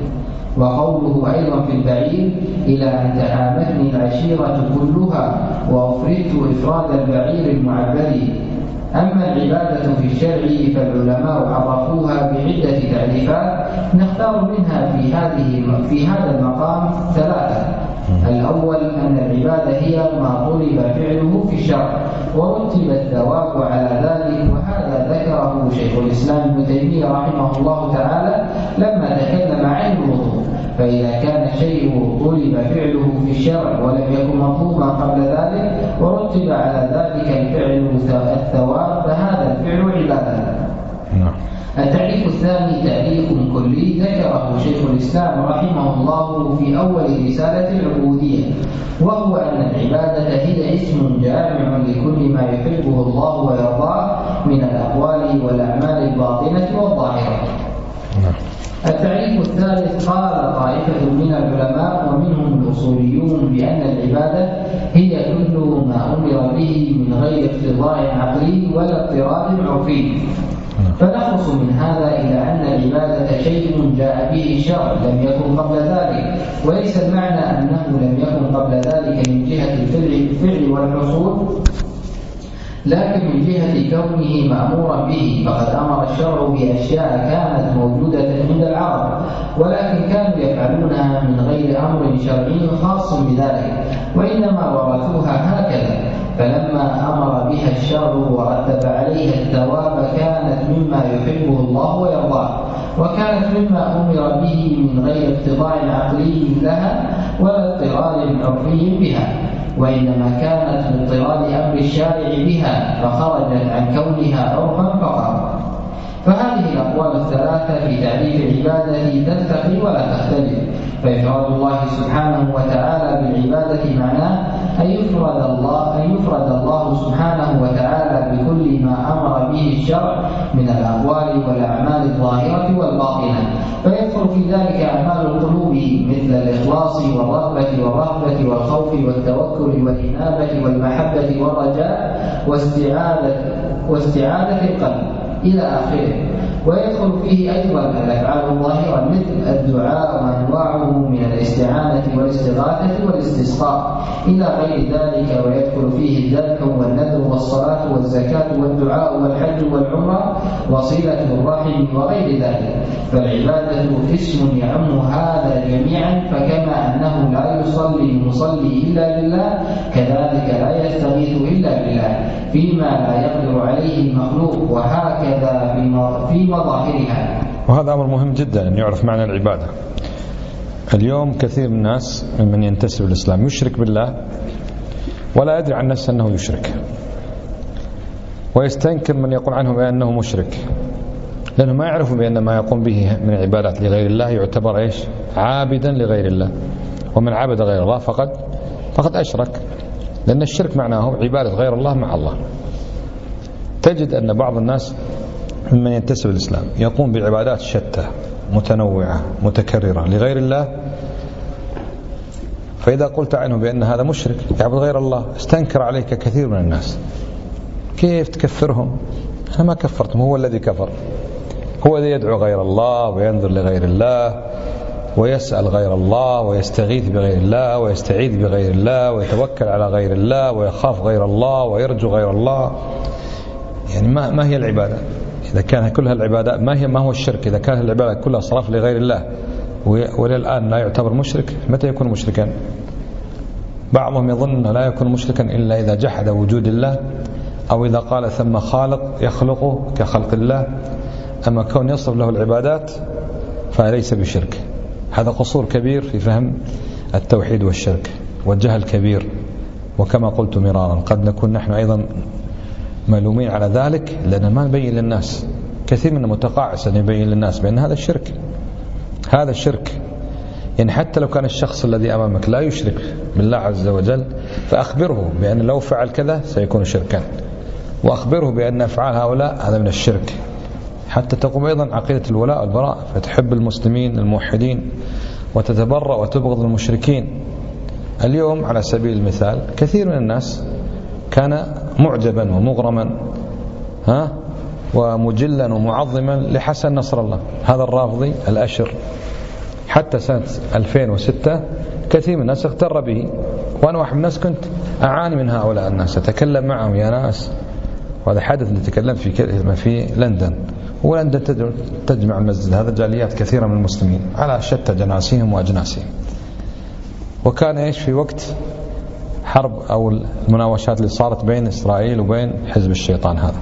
Speaker 2: وقوله أيضا في البعير: إلى أن تحامتني العشيرة كلها وأفردت إفراد البعير المعبد. أما العبادة في الشرع فالعلماء عرفوها بعدة تعريفات، نختار منها في هذه في هذا المقام ثلاثة. الأول أن العبادة هي ما طلب فعله في الشرع ورتب الثواب على ذلك، وهذا ذكره شيخ الإسلام ابن تيمية رحمه الله تعالى لما تكلم عن الوضوء. فإذا كان الشيء طلب فعله في الشرع ولم يكن مطلوبا قبل ذلك ورتب على ذلك الفعل الثواب فهذا الفعل عبادة. التعريف الثاني تعريف كلي ذكره شيخ الإسلام رحمه الله في أول رسالة العبودية، وهو أن العبادة هي اسم جامع لكل ما يحبه الله ويرضاه من الأقوال والأعمال الباطنة والظاهرة. التعريف الثالث قال طائفة من العلماء ومنهم الأصوليون بأن العبادة هي كل ما أمر به من غير اقتضاء عقلي ولا اضطراد عرفي. فنخص من هذا إلى أن العبادة شيء جاء به الشرع لم يكن قبل ذلك، وليس المعنى أنه لم يكن قبل ذلك من جهة الفعل والحصول، لكن من جهة كونه مأمورا به. فقد أمر الشرع بأشياء كانت موجودة عند العرب ولكن كانوا يفعلونها من غير أمر شرعي خاص بذلك، وإنما ورثوها هكذا. فلما أمر بها الشرع ورتب عليها الثواب كانت مما يحبه الله ويرضاه، وكانت مما أمر به من غير اقتضاء عقلي لها ولا اضطراد عرفي بها، وإنما كانت باضطراد أمر الشارع بها فخرجت عن كونها عرفا فقط. فهذه الأقوال الثلاثة في تعريف العبادة تلتقي ولا تختلف. فإفراد الله سبحانه وتعالى بالعبادة معناه أن يفرد الله أن يفرد الله سبحانه وتعالى بكل ما أمر به الشرع من الأقوال ويدخل في ذلك أعمال القلوب مثل الإخلاص والرغبة والرهبة والخوف والتوكل والإنابة والمحبة والرجاء واستعاذة واستعاذة القلب إلى آخره. ويدخل فيه أيضا الأفعال الظاهرة مثل الدعاء وأنواعه من الاستعانة والاستغاثة والاستسقاء إلى غير ذلك. ويدخل فيه الذبح والنذر والصلاة والزكاة والدعاء والحج والعمرة وصلة الرحم وغير ذلك. فالعبادة اسم يعم هذا جميعا، فكما أنه لا يصلي المصلي إلا بالله كذلك لا يستغيث إلا بالله فيما لا يقدر عليه المخلوق، وهكذا في مظاهرها.
Speaker 1: وهذا أمر مهم جدا أن يعرف معنى العبادة. اليوم كثير من الناس ممن ينتسب الإسلام يشرك بالله ولا يدري عن نفسه أنه يشرك، ويستنكر من يقول عنه بأنه مشرك، لأنه ما يعرف بأن ما يقوم به من عبادات لغير الله يعتبر إيش؟ عابدا لغير الله، ومن عبد غير الله فقد فقد أشرك، لأن الشرك معناه عبادة غير الله مع الله. تجد أن بعض الناس ممن ينتسب الإسلام يقوم بعبادات شتى متنوعة متكررة لغير الله، فإذا قلت عنه بأن هذا مشرك يعبد غير الله استنكر عليك كثير من الناس. كيف تكفرهم؟ أنا ما كفرتهم، هو الذي كفر، هو الذي يدعو غير الله وينذر لغير الله ويسأل غير الله ويستغيث بغير الله ويستعيذ بغير الله ويتوكل على غير الله ويخاف غير الله ويرجو غير الله. يعني ما ما هي العبادة؟ إذا كان كلها العبادات ما هي ما هو الشرك؟ إذا كانت العبادة كلها صرف لغير الله وللآن لا يعتبر مشرك، متى يكون مشركا؟ بعضهم يظن أنه لا يكون مشركا إلا إذا جحد وجود الله، أو إذا قال ثم خالق يخلقه كخلق الله. أما كون يصرف له العبادات فليس بشرك. هذا قصور كبير في فهم التوحيد والشرك، والجهل كبير، وكما قلت مرارا قد نكون نحن أيضا ملومين على ذلك، لأن ما نبين للناس. كثير من متقاعس أن يبين للناس بأن هذا الشرك، هذا الشرك. يعني حتى لو كان الشخص الذي أمامك لا يشرك بالله عز وجل فأخبره بأن لو فعل كذا سيكون شركا، وأخبره بأن أفعال هؤلاء هذا من الشرك، حتى تقوم أيضا عقيدة الولاء والبراء، فتحب المسلمين الموحدين وتتبرأ وتبغض المشركين. اليوم على سبيل المثال كثير من الناس كان معجبا ومغرما ها ومجلا ومعظما لحسن نصر الله، هذا الرافضي الأشر، حتى سنة ألفين وستة كثير من الناس اغتر به، وأنا واحد من الناس كنت أعاني من هؤلاء الناس، أتكلم معهم يا ناس. وهذا حدث اللي تكلمت في في لندن، ولندن تجمع المسجد هذا جاليات كثيرة من المسلمين على شتى جناسهم وأجناسهم. وكان إيش في وقت حرب أو المناوشات اللي صارت بين إسرائيل وبين حزب الشيطان هذا،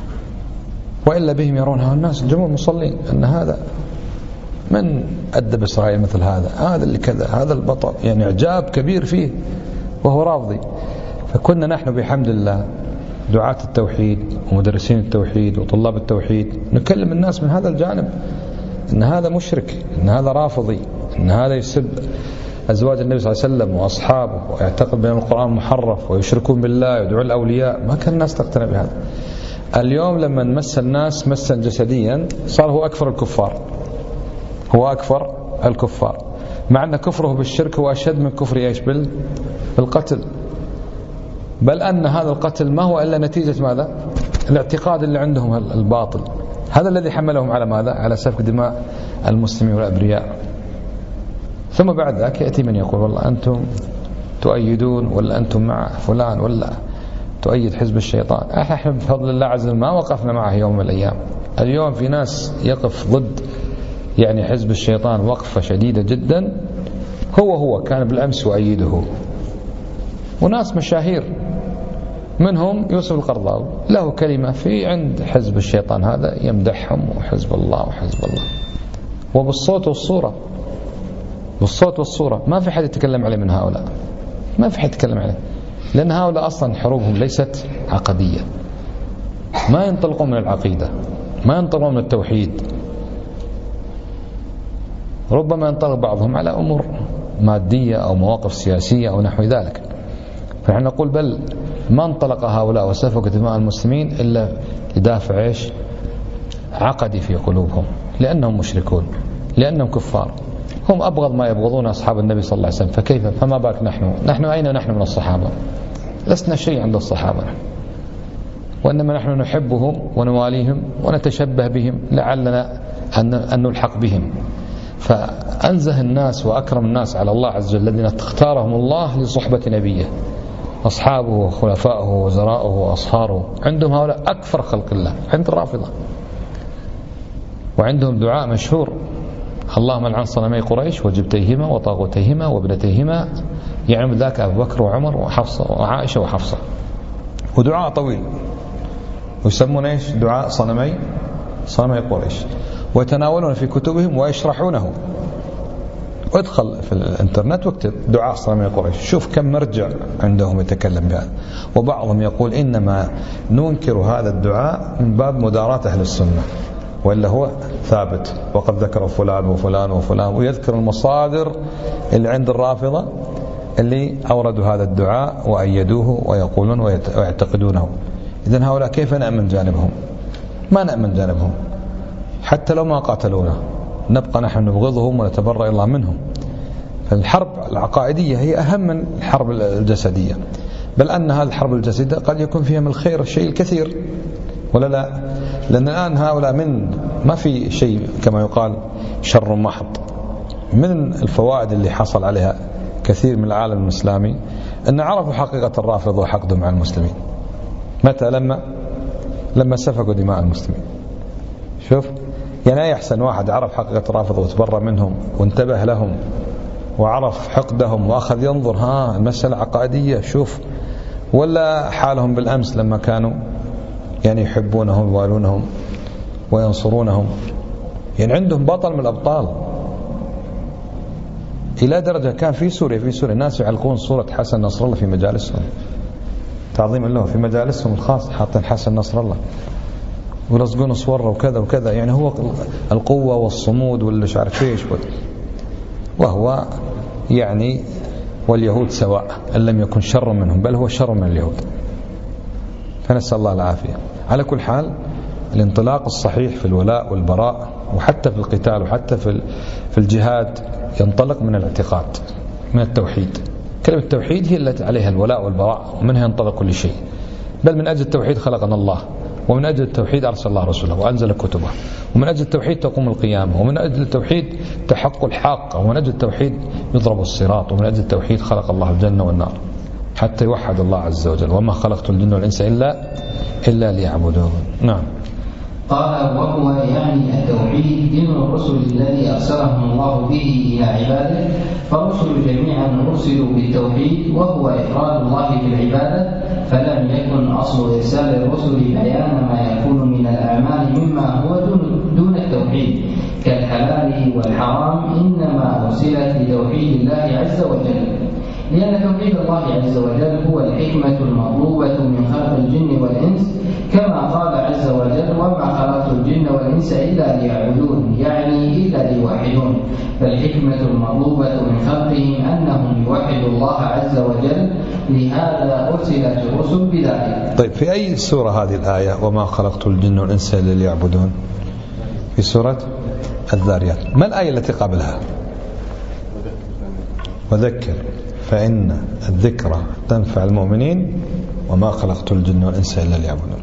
Speaker 1: وإلا بهم يرونها الناس الجمهور المصلين أن هذا من أدب إسرائيل مثل هذا، هذا اللي كذا، هذا البطل، يعني إعجاب كبير فيه وهو رافضي. فكنا نحن بحمد الله دعاة التوحيد ومدرسين التوحيد وطلاب التوحيد نكلم الناس من هذا الجانب، إن هذا مشرك، إن هذا رافضي، إن هذا يسب أزواج النبي صلى الله عليه وسلم وأصحابه ويعتقد بأن القرآن محرف ويشركون بالله ويدعو الأولياء. ما كان الناس تقتنع بهذا. اليوم لما مس الناس مسا جسديا صار هو أكثر الكفار، هو أكثر الكفار، مع أن كفره بالشرك هو أشد من كفر إيش بالقتل. بل أن هذا القتل ما هو إلا نتيجة ماذا؟ الاعتقاد اللي عندهم الباطل، هذا الذي حملهم على ماذا؟ على سفك دماء المسلمين والأبرياء. ثم بعد ذلك يأتي من يقول والله أنتم تؤيدون ولا أنتم مع فلان ولا تؤيد حزب الشيطان. احنا بفضل الله عز وجل ما وقفنا معه يوم من الأيام. اليوم في ناس يقف ضد يعني حزب الشيطان وقفة شديدة جدا، هو هو كان بالأمس يؤيده، وناس مشاهير منهم يوسف القرضاوي له كلمة في عند حزب الشيطان هذا يمدحهم وحزب الله وحزب الله، وبالصوت والصورة، بالصوت والصورة ما في حد يتكلم عليه من هؤلاء، ما في حد يتكلم عليه، لأن هؤلاء أصلا حروبهم ليست عقدية، ما ينطلقون من العقيدة، ما ينطلقون من التوحيد. ربما ينطلق بعضهم على أمور مادية أو مواقف سياسية أو نحو ذلك. فنحن نقول بل ما انطلق هؤلاء وسفكوا دماء المسلمين إلا لدافع إيش؟ عقدي في قلوبهم، لأنهم مشركون، لأنهم كفار، هم أبغض ما يبغضون أصحاب النبي صلى الله عليه وسلم، فكيف فما بالك نحن نحن أين نحن من الصحابة؟ لسنا شيء عند الصحابة، وإنما نحن نحبهم ونواليهم ونتشبه بهم لعلنا أن نلحق بهم. فأنزه الناس وأكرم الناس على الله عز وجل الذين اختارهم الله لصحبة نبيه، أصحابه وخلفائه ووزراءه وأصهاره، عندهم هؤلاء أكثر خلق الله عند الرافضة. وعندهم دعاء مشهور: اللهم لعن صنمي قريش وجبتيهما وطاغوتيهما وابنتيهما، يعني ذاك أبو بكر وعمر وحفصة وعائشة وحفصة. ودعاء طويل ويسمون ايش؟ دعاء صنمي صنمي قريش، ويتناولون في كتبهم ويشرحونه. ادخل في الانترنت واكتب دعاء صنمي قريش، شوف كم مرجع عندهم يتكلم بهذا. وبعضهم يقول إنما ننكر هذا الدعاء من باب مداراة أهل السنة، وإلا هو ثابت، وقد ذكر فلان وفلان وفلان، ويذكر المصادر اللي عند الرافضة اللي أوردوا هذا الدعاء وأيدوه ويقولون ويعتقدونه. إذن هؤلاء كيف نأمن جانبهم؟ ما نأمن جانبهم حتى لو ما قاتلونا، نبقى نحن نبغضهم ونتبرأ إلى الله منهم. فالحرب العقائدية هي أهم من الحرب الجسدية، بل أن هذه الحرب الجسدية قد يكون فيها من الخير الشيء الكثير، ولا لا؟ لأن الآن هؤلاء من ما في شيء كما يقال شر محض. من الفوائد اللي حصل عليها كثير من العالم الإسلامي أن عرفوا حقيقة الرافضة وحقدهم على المسلمين. متى؟ لما لما سفكوا دماء المسلمين. شوف يعني أي أحسن واحد عرف حقيقة الرافضة وتبرأ منهم وانتبه لهم وعرف حقدهم وأخذ ينظر ها المسألة عقائدية، شوف، ولا حالهم بالأمس لما كانوا يعني يحبونهم ويوالونهم وينصرونهم، يعني عندهم بطل من الأبطال إلى درجة كان في سوريا في سوريا ناس يعلقون صورة حسن نصر الله في مجالسهم تعظيما له، في مجالسهم الخاص حاطين حسن نصر الله ولصقون صوره وكذا وكذا، يعني هو القوة والصمود واللي مش عارف ايش، وهو يعني واليهود سواء ان لم يكن شر منهم، بل هو شر من اليهود. فنسأل الله العافية. على كل حال الانطلاق الصحيح في الولاء والبراء وحتى في القتال وحتى في في الجهاد ينطلق من الاعتقاد، من التوحيد. كلمة التوحيد هي التي عليها الولاء والبراء، ومنها ينطلق كل شيء. بل من أجل التوحيد خلقنا الله، ومن أجل التوحيد أرسل الله رسوله وأنزل كتبه، ومن أجل التوحيد تقوم القيامة، ومن أجل التوحيد تحق الحق، ومن أجل التوحيد يضرب الصراط، ومن أجل التوحيد خلق الله الجنة والنار حتى يوحد الله عز وجل: وما خلقت الجن والإنس إلا إلا ليعبدون. نعم.
Speaker 2: قال: وهو يعني التوحيد دين الرسل الذي أرسلهم الله به إلى عباده، فالرسل جميعا أرسلوا بالتوحيد وهو إفراد الله بالعبادة، فلم يكن أصل إرسال الرسل بيان ما يكون من الأعمال مما هو دون, دون التوحيد كالحلال والحرام، إنما أرسلت لتوحيد الله عز وجل، لأن توحيد الله عز وجل هو الحكمة المطلوبة من خلق الجن والإنس، كما قال عز وجل: وما خلقت الجن والإنس إلا ليعبدون، يعني إلا ليوحدون. فالحكمة المطلوبة من خلقهم أنهم يوحدوا الله عز وجل، لهذا أرسلت الرسل بذلك.
Speaker 1: طيب، في أي سورة هذه الآية وما خلقت الجن والإنس إلا ليعبدون؟ في سورة الذاريات. ما الآية التي قبلها؟ وذكر فإن الذكرى تنفع المؤمنين وما خلقت الجن والإنس إلا ليعبدون.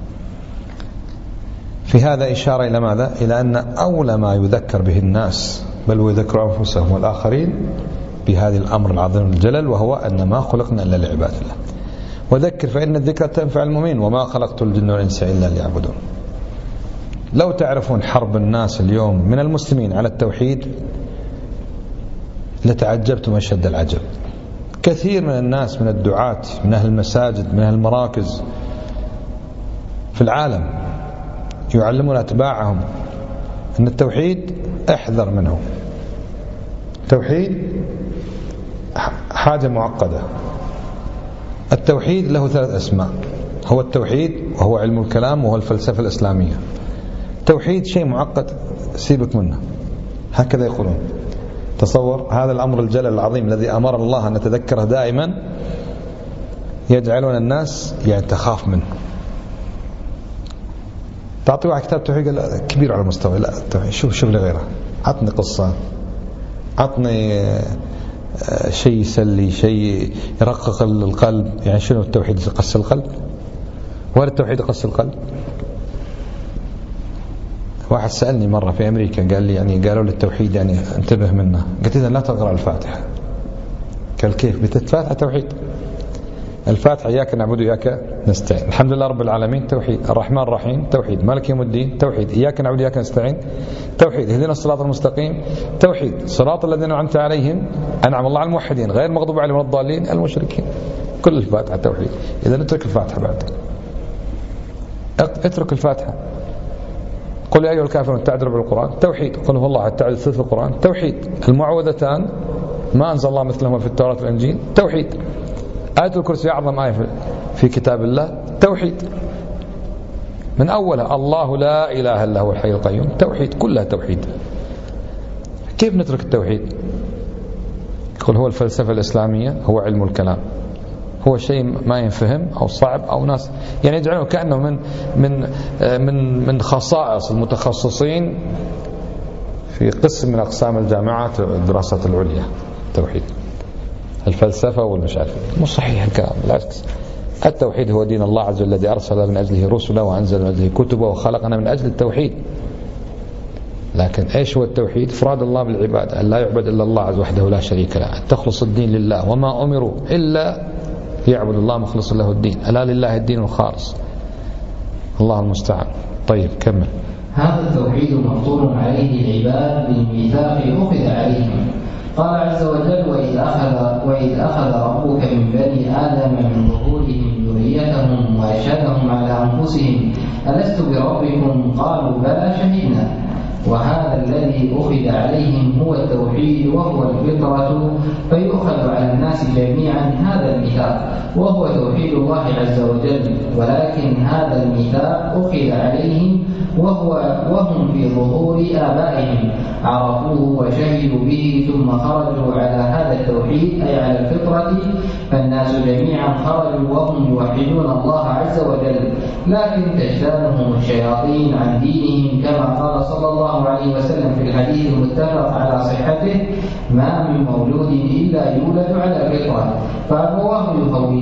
Speaker 1: في هذا إشارة إلى ماذا؟ إلى أن أولى ما يذكر به الناس، بل ويذكروا أنفسهم والآخرين، بهذه الأمر العظيم الجلل، وهو أن ما خلقنا إلا لعباد الله. وذكر فإن الذكرى تنفع المؤمنين وما خلقت الجن والإنس إلا ليعبدون. لو تعرفون حرب الناس اليوم من المسلمين على التوحيد لتعجبتم أشد العجب. كثير من الناس من الدعاة من أهل المساجد من أهل المراكز في العالم يعلمون أتباعهم أن التوحيد احذر منه. التوحيد حاجة معقدة. التوحيد له ثلاث أسماء: هو التوحيد، وهو علم الكلام، وهو الفلسفة الإسلامية. التوحيد شيء معقد، سيبك منه، هكذا يقولون. تصور هذا الأمر الجلل العظيم الذي أمر الله أن نتذكره دائما، يجعلون الناس يعني تخاف منه. تعطي واحد كتاب توحيد كبير على المستوى، لا شوف شوف لغيره، عطني قصة، عطني شيء يسلي، شيء يرقق القلب. يعني شنو التوحيد؟ يقسي القلب؟ ولا التوحيد يقسي القلب؟ واحد سألني مرة في أمريكا قال لي يعني قالوا لي التوحيد يعني انتبه منه. قلت إذا لا تقرأ الفاتحة. قال كيف؟ قلت الفاتحة توحيد. الفاتحة إياك نعبد وإياك نستعين، الحمد لله رب العالمين توحيد، الرحمن الرحيم توحيد، مالك يوم الدين توحيد، إياك نعبد وإياك نستعين توحيد، اهدنا الصراط المستقيم توحيد، صراط الذين أنعمت عليهم أنعم الله على الموحدين غير المغضوب عليهم ولا الضالين المشركين. كل الفاتحة توحيد. إذا اترك الفاتحة بعد، اترك الفاتحة. قل يا أيها الكافرون تعدل بالقرآن توحيد، قل هو الله تعدل في القرآن توحيد، المعوذتان ما أنزل الله مثلهما في التوراة والإنجيل توحيد، آية الكرسي أعظم آية في كتاب الله توحيد من أولها، الله لا إله إلا هو الحي القيوم توحيد، كلها توحيد. كيف نترك التوحيد؟ يقول هو الفلسفة الإسلامية، هو علم الكلام، هو شيء ما ينفهم أو صعب أو ناس يعني يجعلونه كأنه من من من من خصائص المتخصصين في قسم من أقسام الجامعات والدراسات العليا. توحيد الفلسفة والمشاعر مش صحيح الكلام، بالعكس. التوحيد هو دين الله عز وجل الذي أرسل من أجله رسله وأنزل من أجله كتبه وخلقنا من أجل التوحيد. لكن إيش هو التوحيد؟ إفراد الله بالعبادة، أن لا يعبد إلا الله عز وحده لا شريك له، أن تخلص الدين لله، وما أمروا إلا يعبد الله مخلص له الدين، ألا لله الدين الخالص. الله المستعان. طيب كمل.
Speaker 2: هذا التوحيد مفطور عليه العباد بالميثاق أخذ عليهم. قال عز وجل وإذ أخذ, وإذ أخذ ربك من بني آدم من ظهورهم ذريتهم وأشهدهم على أنفسهم ألست بربكم قالوا بلى شهدنا. وهذا الذي أخذ عليهم هو التوحيد وهو الفطرة، فيؤخذ على الناس جميعا هذا الميثاق وهو توحيد الله عز وجل. ولكن هذا الميثاق أخذ عليهم وهو وهم في ظهور آبائهم عرفوه وشهدوا به ثم خرجوا على هذا التوحيد أي على الفطرة، فالناس جميعا خرجوا وهم يوحدون الله عز وجل، لكن تجتالهم الشياطين عن دينهم كما قال صلى الله عليه وسلم في الحديث المتفق على صحته ما من مولود إلا يولد على الفطرة فأبواه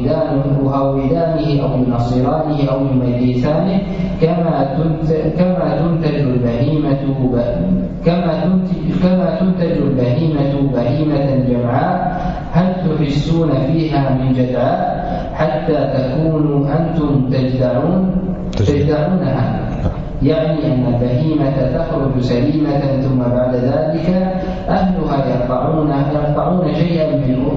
Speaker 2: يهودانه أو ينصرانه أو يمجسانه كما كما تنتج البهيمة كما تنتج كما تنتج البهيمة بهيمة جمعاء هل تحسون فيها من جدعاء حتى تكونوا أنتم تجدعون تجدعونها، يعني أن البهيمة تخرج سليمة ثم بعد ذلك أهلها يقطعون يقطعون شيئا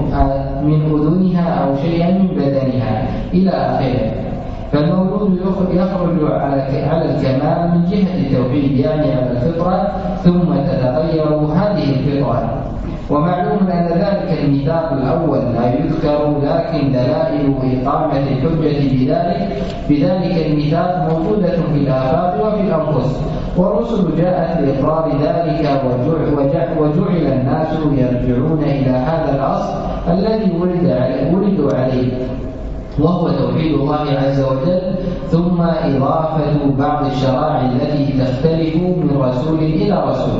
Speaker 2: من أذنها أو شيئا من بدنها إلى آخره. فالمولود يخرج على الكمال من جهة التوحيد يعني على الفطرة ثم تتغير هذه الفطرة. ومعلوم أن ذلك الميثاق الأول لا يذكر، لكن دلائل إقامة الحجة بذلك بذلك الميثاق موجودة في الآفاق وفي الأنفس، والرسل جاءت لإقرار ذلك وجعل الناس يرجعون إلى هذا الأصل الذي ولدوا عليه وهو توحيد الله عز وجل، ثم إضافة بعض الشرائع التي تختلف من رسول إلى رسول.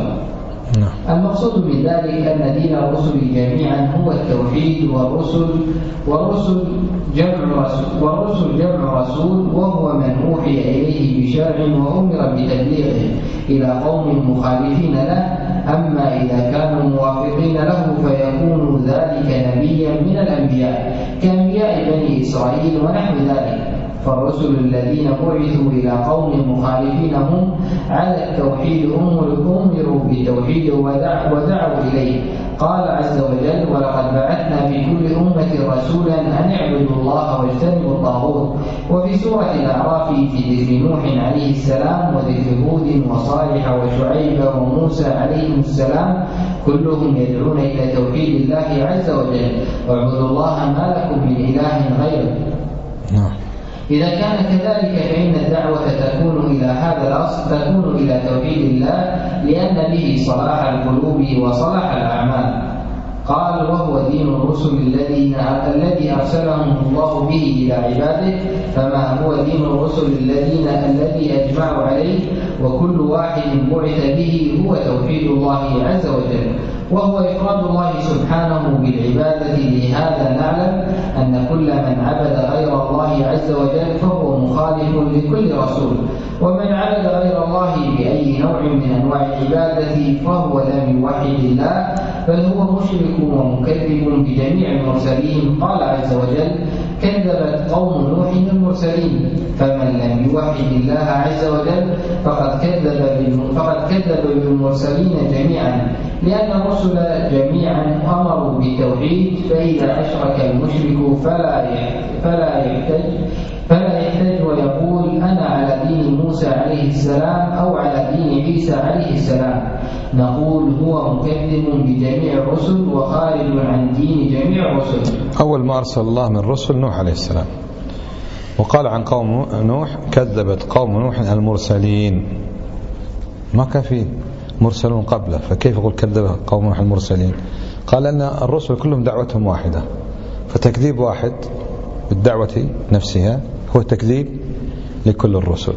Speaker 2: المقصود من ذلك أن دين الرسل جميعا هو التوحيد، والرسل والرسل جمع رسول والرسل جمع رسول وهو من أوحي إليه بشرع وأمر بتبليغه إلى قوم مخالفين له. أما إذا كانوا موافقين له فيكون ذلك نبيا من الأنبياء كأنبياء بني إسرائيل ونحو ذلك. فالرسل الذين بعثوا إلى قوم مخالفين هم على التوحيد أمروا بالتوحيد ودعوا إليه. قال عز وجل ولقد بعثنا في كل أمة رسولا أن اعبدوا الله واجتنبوا الطاغوت. وفي سورة الأعراف في ذكر نوح عليه السلام وذكر هود وصالح وشعيب وموسى عليهم السلام كلهم يدعون إلى توحيد الله عز وجل واعبدوا الله ما لكم من إله غيره. إذا كان كذلك فإن الدعوة تكون إلى هذا الأصل تكون إلى توحيد الله لأن به صلاح القلوب وصلاح الأعمال. قال: وهو دين الرسل الذين الذي أرسلهم الله به إلى عباده، فما هو دين الرسل الذين الذي أجمعوا عليه وكل واحد بعث به هو توحيد الله عز وجل، وهو إفراد الله سبحانه بالعبادة. لهذا نعلم أن كل من عبد غير الله عز وجل فهو مخالف لكل رسول، ومن عبد غير الله بأي نوع من أنواع العبادة فهو لم يوحد الله، بل هو مشرك ومكذب بجميع المرسلين. قال عز وجل: كذبت قوم نوح المرسلين. فمن لم يوحد الله عز وجل فقد كذب فقد كذب بالمرسلين جميعا، لأن الرسل جميعا أمروا بالتوحيد، فإذا أشرك المشرك فلا فلا يحتج فلا يحتج ويقول: أنا على دين موسى عليه السلام أو على دين عيسى عليه السلام. نقول: هو مكذب بجميع الرسل وخارج عن دين جميع الرسل.
Speaker 1: أول ما أرسل الله من رسل نوح عليه السلام، وقال عن قوم نوح: كذبت قوم نوح المرسلين. ما كان في مرسلون قبله، فكيف يقول كذب قوم نوح المرسلين؟ قال أن الرسل كلهم دعوتهم واحدة، فتكذيب واحد بالدعوة نفسها هو تكذيب لكل الرسل.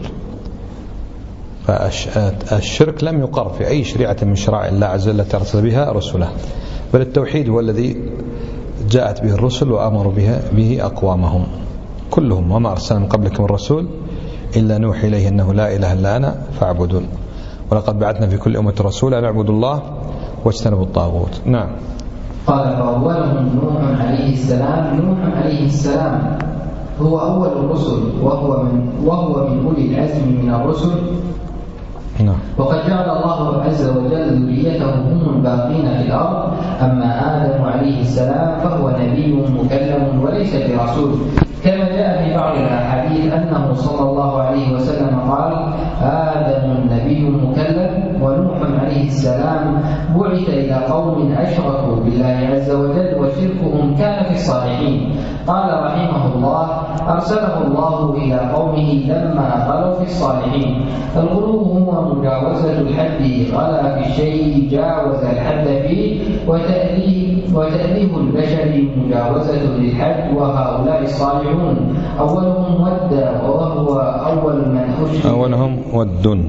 Speaker 1: فالشرك لم يقر في أي شريعة من شرائع الله عز وجل التي أرسل بها رسله، بل التوحيد هو الذي جاءت به الرسل وأمروا به, به أقوامهم كلهم: وما أرسلنا من قبلكم الرسول إلا نوحي إليه أنه لا إله إلا أنا فاعبدون، ولقد بعثنا في كل أمة رسولا أن اعبدوا الله واجتنبوا الطاغوت. نعم.
Speaker 2: قال: فأولهم نوح عليه السلام. نوح عليه السلام هو أول الرسل، وهو من وهو من أولي العزم من الرسل.
Speaker 1: نعم.
Speaker 2: وقد جعل الله عز وجل ذريته هم الباقين في الأرض. أما آدم عليه السلام فهو نبي مكلم وليس برسول، كما جاء في بعض الأحاديث أنه صلى الله عليه وسلم قال: آدم نبي مكلم، ونوح عليه السلام بعث إلى قوم أشركوا بالله عز وجل وشركهم كان في الصالحين. قال رحمه الله: أرسله الله إلى قومه لما غلوا في الصالحين. الغلو هو مجاوزة الحد، غلا في الشيء جاوز الحد فيه، وتأليه وتأليه البشر مجاوزة للحد، وهؤلاء الصالحون أولهم ود، وهو أول من أشرك
Speaker 1: أولهم ود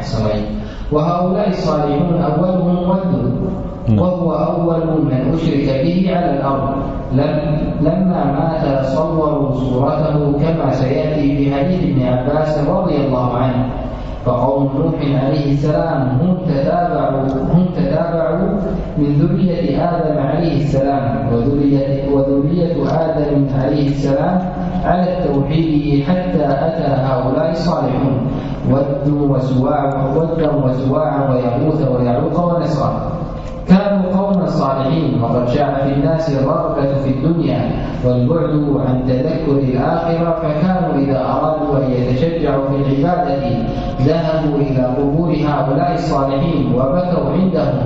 Speaker 2: وهؤلاء الصالحون أولهم ود، وهو أول من أشرك به على الأرض. لما مات صوروا صورته كما سيأتي في حديث ابن عباس رضي الله عنه. فقوم نوح عليه السلام هم تتابعوا هم تتابعوا من ذرية آدم عليه السلام وذرية, وذرية آدم عليه السلام على التوحيد حتى أتى هؤلاء الصالحون ود وسواع ودا وسواع ويغوث ويعوق ونسرا. كانوا قوما صالحين، وقد شاع في الناس الرغبة في الدنيا والبعد عن تذكر الآخرة، فكانوا إذا أرادوا أن يتشجعوا في العبادة ذهبوا إلى قبور هؤلاء الصالحين وبكوا عندهم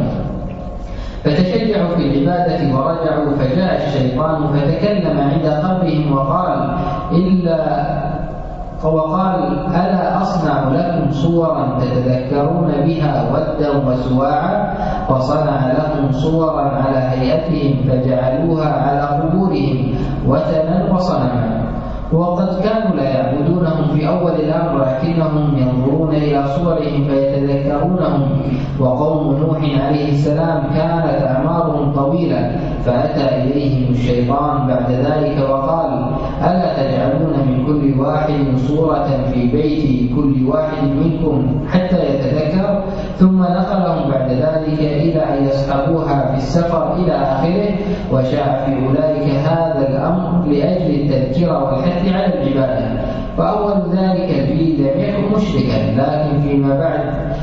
Speaker 2: فتشجعوا في العبادة ورجعوا. فجاء الشيطان فتكلم عند قبرهم وقال إلا وقال ألا أصنع لكم صورا تتذكرون بها ودا وسواعا؟ فصنع لهم صورا على هيئتهم فجعلوها على قبورهم وثنا وصنما. وقد كانوا لا يعبدونهم في أول الأمر، لكنهم ينظرون إلى صورهم فيتذكرونهم. وقوم نوح عليه السلام كانت أعمارهم طويلة، فأتى إليهم الشيطان بعد ذلك وقال ألا تجعلون من كل واحد صورة في بيت كل واحد منكم حتى يتذكر؟ ثم نقلهم بعد ذلك إلى أن يصحبوها في السفر إلى آخره. وشاع في أولئك هذا الأمر لأجل التذكير والحث على العبادة. فأول ذلك الفيل لم يكن مشركا، لكن فيما بعد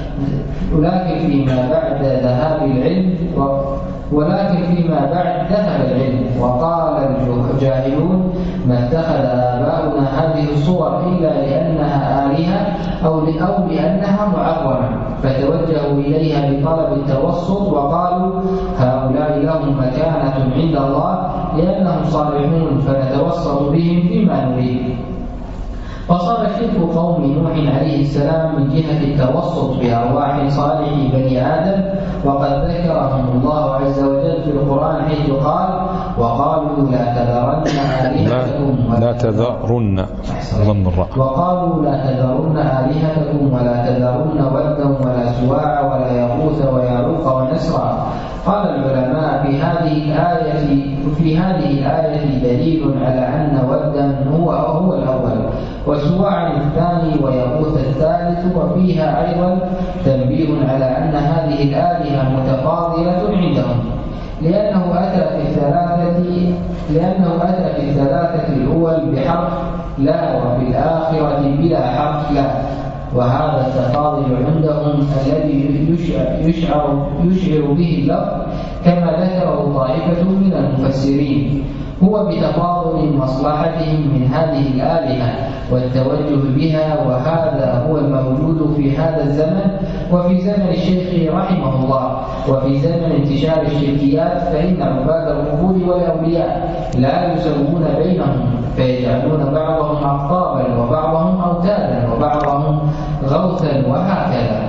Speaker 2: ولكن فيما بعد ذهاب العلم ولكن فيما بعد ذهب العلم وقال الجاهلون ما اتخذ آباؤنا هذه الصور إلا لأنها آلهة أو أو لأنها معظمة، فتوجهوا إليها بطلب التوسط وقالوا هؤلاء لهم مكانة عند الله لأنهم صالحون فنتوسط بهم فيما نريد. وصار شرك قوم نوح عليه السلام من جهة التوسط بأرواح صالح بني آدم، وقد ذكرهم الله عز وجل في القرآن حيث قال: وقالوا لا تذرن آلهتكم
Speaker 1: لا تذرن ضم الراء
Speaker 2: وقالوا لا تذرن آلهتكم ولا تذرن ودا ولا سواع ولا يغوث ويعوق ونسرا. قال العلماء في هذه الآية في هذه الآية دليل على أن ودا هو هو الأول، وسواع الثاني، ويغوث الثالث. وفيها أيضا تنبيه على أن هذه الآلهة متفاضلة عندهم، لأنه أتى في الثلاثة لأنه أتى في الثلاثة الأول بحرف لا، وفي الآخرة بلا حرف لا، وهذا التفاضل عندهم الذي يشعر, يشعر, يشعر به اللفظ كما ذكره طائفة من المفسرين هو بتفاضل مصلحتهم من هذه الآلهة والتوجه بها، وهذا هو الموجود في هذا الزمن وفي زمن الشيخ رحمه الله. وفي زمن انتشار الشركيات فإن عباد القبور والأولياء لا يسوون بينهم، فيجعلون بعضهم أقطابا وبعضهم أوتادا وبعضهم غوثا وهكذا.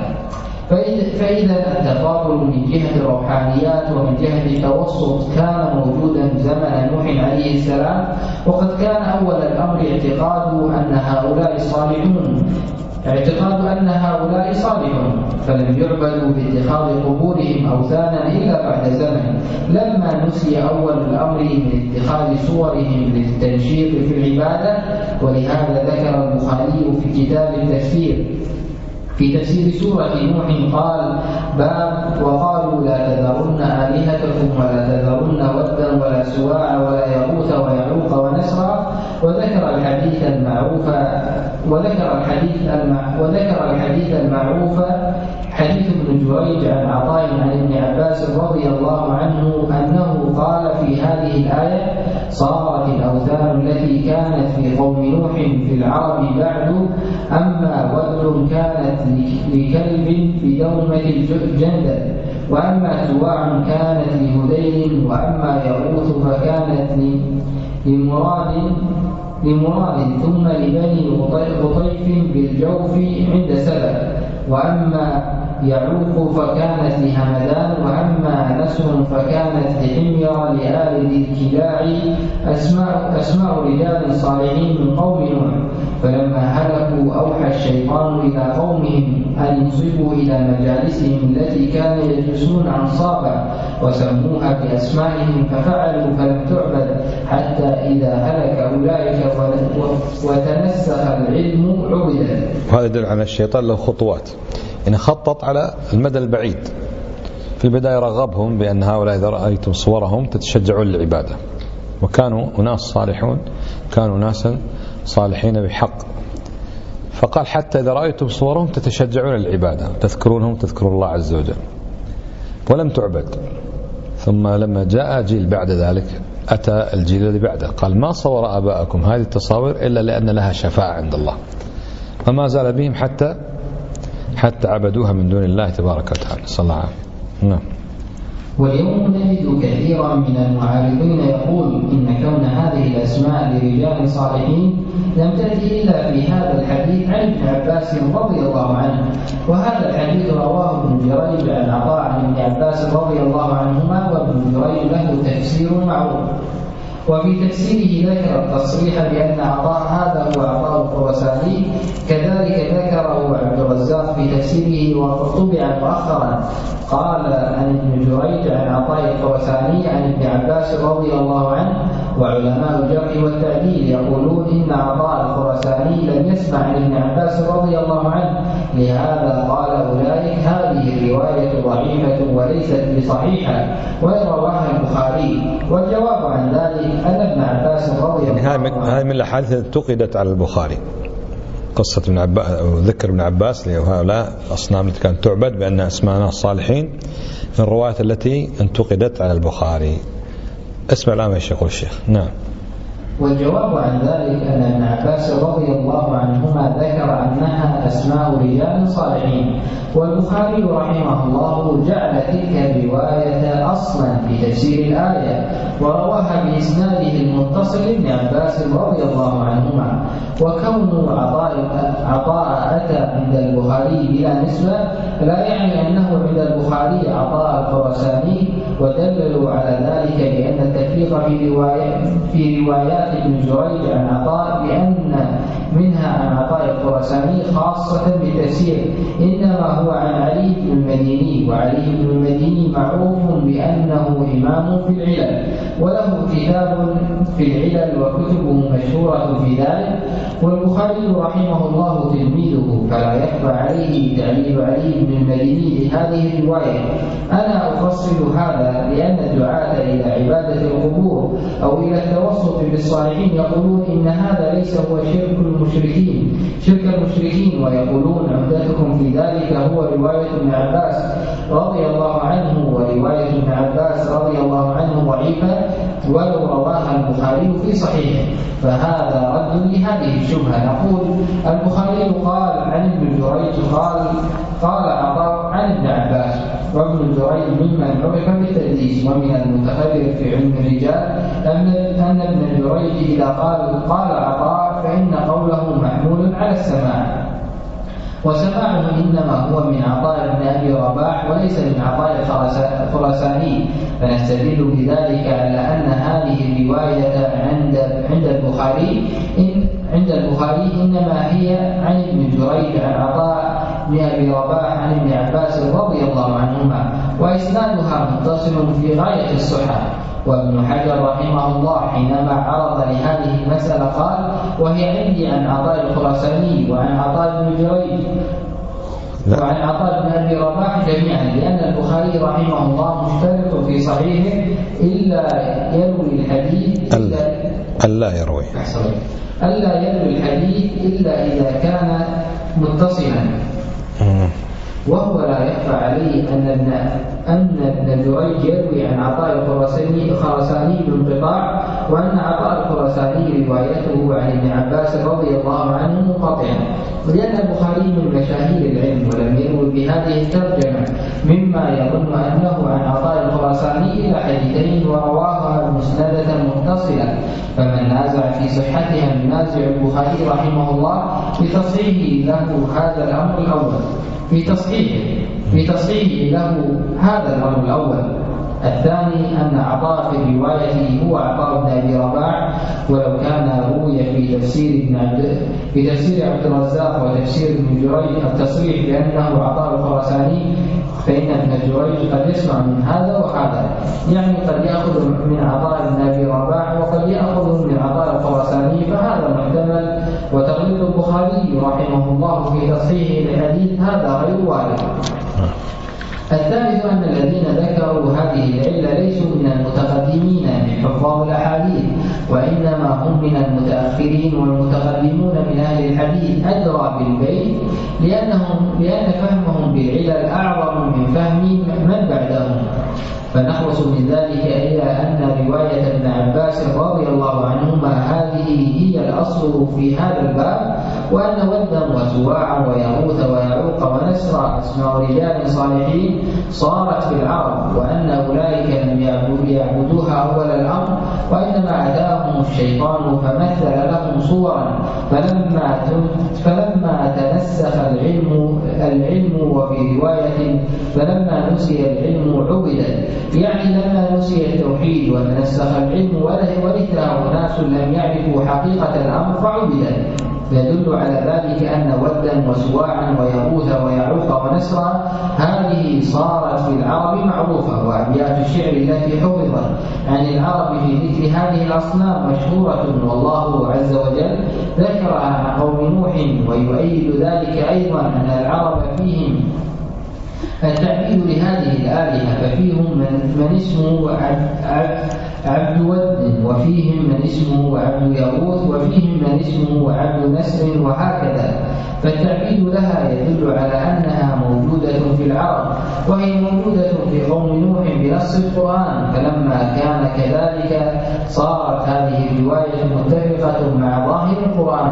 Speaker 2: فإذا التفاضل من جهة الروحانيات ومن جهة التوسط كان موجودا زمن نوح عليه السلام، وقد كان أول الأمر اعتقاد أن هؤلاء صالحون اعتقاد أن هؤلاء صالحون فلم يعبدوا باتخاذ قبورهم أوثانا إلا بعد زمن، لما نسي أول الأمر من اتخاذ صورهم للتنشيط في العبادة. ولهذا ذكر البخاري في كتاب التفسير في تفسير سورة نوح قال: باب وقالوا لا تذرن آلهتكم ولا تذرن ودا ولا سواع ولا يغوث ويعوق ونسرا. وذكر الحديث المعروف وذكر الحديث المع... وذكر الحديث المعروف حديث ابن جريج عن عطاء عن ابن عباس رضي الله عنه أنه قال في هذه الآية: صارت الأوثان التي كانت في قوم نوح في العرب بعد، أما ود كانت لكلب بدومة الجندل، وأما سواع كانت لهذيل، وأما يغوث فكانت لمراد لمراد ثم لبني غطيف بالجوف عند سبأ، وأما يعوق فكانت لهمدان، وأما نسر فكانت لحمير لآل ذي الكلاع، أسماء, أسماء رجال صالحين من قوم نوح. فلما هلكوا أوحى الشيطان إلى قومهم أن ينصبوا إلى مجالسهم التي كانوا يجلسون أنصابا، وسموها بأسمائهم ففعلوا فلم تعبد، حتى إذا هلك أولئك وتنسخ العلم عبدا.
Speaker 1: وهذا يدل على الشيطان له خطوات، إن خطط على المدى البعيد. في البداية رغبهم بأن هؤلاء إذا رأيتم صورهم تتشجعون للعبادة، وكانوا أناس صالحون، كانوا ناسا صالحين بحق، فقال حتى إذا رأيتم صورهم تتشجعون للعبادة، تذكرونهم تذكرون الله عز وجل، ولم تعبد. ثم لما جاء جيل بعد ذلك أتى الجيل الذي بعده قال: ما صور آباءكم هذه التصاوير إلا لأن لها شفاعة عند الله، وما زال بهم حتى حتى عبدوها من دون الله تبارك وتعالى. صلى الله عليه وسلم. نعم.
Speaker 2: واليوم نجد كثيرا من المعارضين يقول إن كون هذه الأسماء لرجال صالحين لم تأتي إلا في هذا الحديث عن ابن عباس رضي الله عنه، وهذا الحديث رواه ابن جريج عن عطاء عن ابن عباس رضي الله عنهما، وابن جريج له تفسير معروف. وفي تفسيره ذكر التصريح بأن عطاء هذا هو عطاء الخراساني، كذلك ذكره عبد الرزاق في تفسيره وطبع مؤخرا. قال عن ابن جريج عن عطاء الخراساني عن ابن عباس رضي الله عنه. وعلماء الجرح والتعديل يقولون إن عطاء الخراساني لم يسمع عن ابن عباس رضي الله عنه، لهذا قال أولئك هذه الرواية ضعيفة وليست بصحيحة ويرواها البخاري. والجواب عن ذلك أن ابن عباس رضي الله عنه
Speaker 1: هذه من الأحاديث انتقدت على البخاري، قصة ابن عباس أو ذكر ابن عباس لهؤلاء الأصنام التي كانت تعبد بأن أسماء ناس صالحين، من الروايات التي انتقدت على البخاري. اسمع الآن ما يقول الشيخ. نعم.
Speaker 2: والجواب عن ذلك أن ابن عباس رضي الله عنهما ذكر أنها أسماء رجال صالحين، والبخاري رحمه الله جعل تلك الرواية أصلا في تفسير الآية ورواها بإسناده المتصل ابن عباس رضي الله عنهما. وكون عطاء عطاء أتى عند البخاري بلا نسبة لا يعني أنه عند البخاري عطاء الخراساني، ودللوا على ذلك بأن التفريق في رواية في روايات ابن جريج عن عطاء بأن منها عن عطاء الخراساني خاصة بالتفسير إنما هو عن علي بن المديني، وعلي بن المديني معروف بأنه إمام في العلل وله كتاب في العلل وكتبه مشهورة في ذلك، والبخاري رحمه الله تلميذه فلا يخفى عليه تعليل علي بن المديني لهذه الرواية. أنا أفصل هذا لأن الدعاة إلى عبادة القبور أو إلى التوسط بالصالحين يقولون إن هذا ليس هو شرك المشركين شرك المشركين ويقولون عمدتكم في ذلك هو رواية ابن عباس رضي الله عنه، ورواية ابن عباس رضي الله عنه ضعيفة ولو رواها البخاري في صحيحه، فهذا رد لهذه الشبهة. نقول البخاري قال عن ابن جريج قال قال عطاء عن ابن عباس، وابن جريج ممن عرف بالتدليس ومن المتخلف في علم الرجال أن ابن جريج إذا قال قال عطاء فإن قوله محمول على السماع، وسماعه إنما هو من عطاء بن أبي رباح وليس من عطاء الخراساني، فنستدل بذلك على أن هذه الرواية عند عند البخاري إن عند البخاري إنما هي عن ابن جريج عن عطاء بن أبي رباح عن ابن عباس رضي الله عنهما، وإسنادها متصل في غاية الصحة. وابن حجر رحمه الله حينما عرض لهذه المسألة قال وهي عندي عن عطاء الخراساني وعن عطاء بن جريج وعن عطاء بن أبي رباح جميعا، لأن البخاري رحمه الله مشترط في صحيحه إلا يروي الحديث إلا
Speaker 1: ألا يروي
Speaker 2: ألا يروي الحديث إلا إذا كان متصلا، وهو لا يخفى عليه أن ابن أن ابن جريج يروي عن عطاء الخراساني خراساني بانقطاع، وأن عطاء الخراساني روايته عن ابن عباس رضي الله عنه منقطعا، ولأن البخاري من مشاهير العلم ولم يروي بهذه الترجمة مما يظن أنه عن عطاء الخراساني إلى حديثين ورواها مسندة متصلة، فمن نازع في صحتها النازع البخاري رحمه الله بتصحيحه له هذا الأمر الأول في تصحيحه في تصحيحه له هذا الأمر الأول. الثاني أن عطاء في روايته هو عطاء بن أبي رباح، ولو كان روي في تفسير ابن عبد في تفسير عبد الرزاق وتفسير ابن جريج التصريح بأنه عطاء الخراساني فإن ابن جريج قد يسمع من هذا وهذا، يعني قد يأخذ من عطاء بن أبي رباح وقد يأخذ من عطاء الخراساني، فهذا محتمل. وتغليظ البخاري رحمه الله في تصحيحه للحديث هذا غير وارد. الثالث أن الذين ذكروا هذه العلة ليسوا من المتقدمين من حفاظ الأحاديث، وإنما هم من المتأخرين والمتقدمون من أهل الحديث أدرى بالبيت، لأنهم لأن فهمهم بالعلل أعظم من فهم من بعدهم. فنخلص من ذلك إلى أن رواية ابن عباس رضي الله عنهما هذه هي الأصل في هذا الباب، وأن ودا وسواعا ويغوث ويعوق ونسرا أسماء رجال صالحين صارت في العرب، وأن أولئك لم يعبدوها أول الأمر، وإنما أتاهم الشيطان فمثل لهم صورا، فلما فلما تنسخ العلم العلم وفي رواية فلما نسي العلم عبدت، يعني لما نسي التوحيد وتنسخ العلم ورثه ناس لم يعرفوا حقيقة الأمر فعبدت. يدل على ذلك أن ودا وسواعا ويغوث ويعوق ونسرا هذه صارت في العرب معروفة، وأبيات الشعر التي حفظت عن العرب في ذكر هذه الأصنام مشهورة، والله عز وجل ذكرها عن قوم نوح، ويؤيد ذلك أيضا أن العرب فيهم التعبيد لهذه الآلهة، ففيهم من, من اسمه عبد, عبد, عبد ود، وفيهم من اسمه عبد يغوث، وفيهم من اسمه عبد نسر، وهكذا. فالتعبيد لها يدل على أنها موجودة في العرب، وهي موجودة في قوم نوح بنص القرآن، فلما كان كذلك صارت هذه الرواية متفقة مع ظاهر القرآن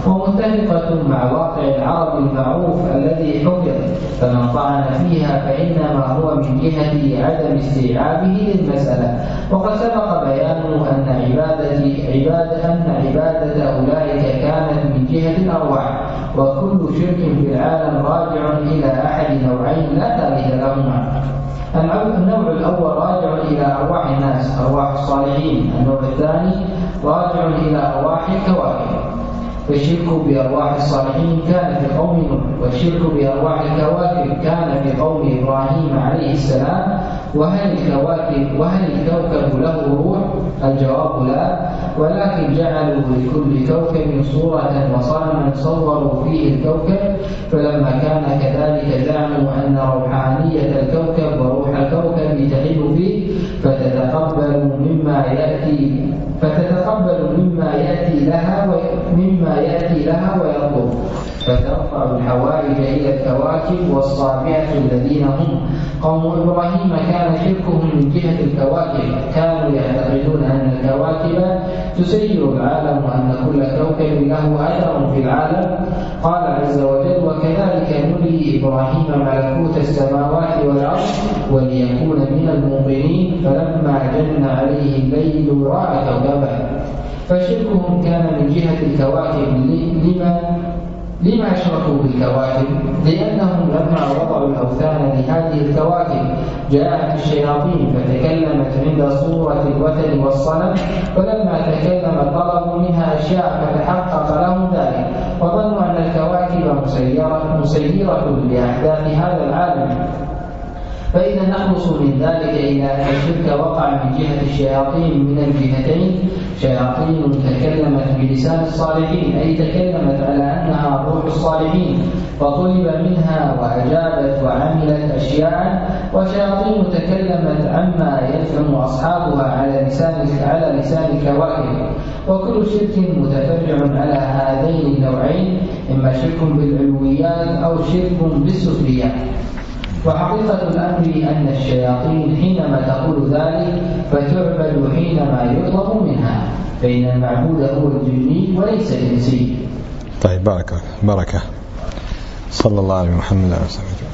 Speaker 2: ومتفقة مع واقع العرب المعروف الذي حفظ، فمن طعن فيها فإنما هو من جهة عدم استيعابه للمسألة. وقد سبق بيان أن عبادة عبادة أن عبادة أولئك كانت من جهة الأرواح، وكل شرك في العالم راجع إلى أحد نوعين لا ثالث لهما. النوع الأول راجع إلى أرواح الناس، أرواح الصالحين. النوع الثاني راجع إلى أرواح الكواكب. فالشرك بأرواح الصالحين كان في قوم نوح، والشرك بأرواح الكواكب كان في قوم إبراهيم عليه السلام. وهل الكواكب وهل الكوكب له روح؟ الجواب لا، ولكن جعلوا لكل كوكب صورة وصنما صوروا فيه الكوكب، فلما كان كذلك زعموا أن روحانية الكوكب وروح الكوكب تحل فيه، فتتقبل مما يأتي فتتقبل مما يأتي لها ومما يأتي لها ويطلب، فترفع الحوائج إلى الكواكب والصابئة الذين هم قوم إبراهيم. كان شركهم من جهة الكواكب، كانوا يعتقدون أن الكواكب تسير العالم وأن كل كوكب له أثر في العالم. قال عز وجل: وكذلك نري إبراهيم ملكوت السماوات والأرض وليكون من الموقنين، فلما جن عليه الليل رأى كوكبا. فشركهم كان من جهة الكواكب. لما لما أشركوا بالكواكب؟ لأنهم لما وضعوا الأوثان لهذه الكواكب جاءت الشياطين فتكلمت عند صورة الوثن والصنم، فلما تكلم طلبوا منها أشياء فتحقق لهم ذلك، وظنوا أن الكواكب مسيرة, مسيرة لأحداث هذا العالم. فإذا نخلص من ذلك إلى أن الشرك وقع من جهة الشياطين من الجهتين: شياطين تكلمت بلسان الصالحين، أي تكلمت على أنها روح الصالحين فطلب منها وأجابت وعملت أشياء، وشياطين تكلمت عما يزعم أصحابها على لسان على لسان الكواكب. وكل شرك متفرع على هذين النوعين، إما شرك بالعلويات أو شرك بالسفليات. وحقيقة الأمر أن الشياطين حينما تقول ذلك فتعبد حينما يطلب منها، فإن المعبود هو الجني وليس الإنسي.
Speaker 1: طيب، بارك بركة. صلى الله عليه محمد وعلى آله وصحبه.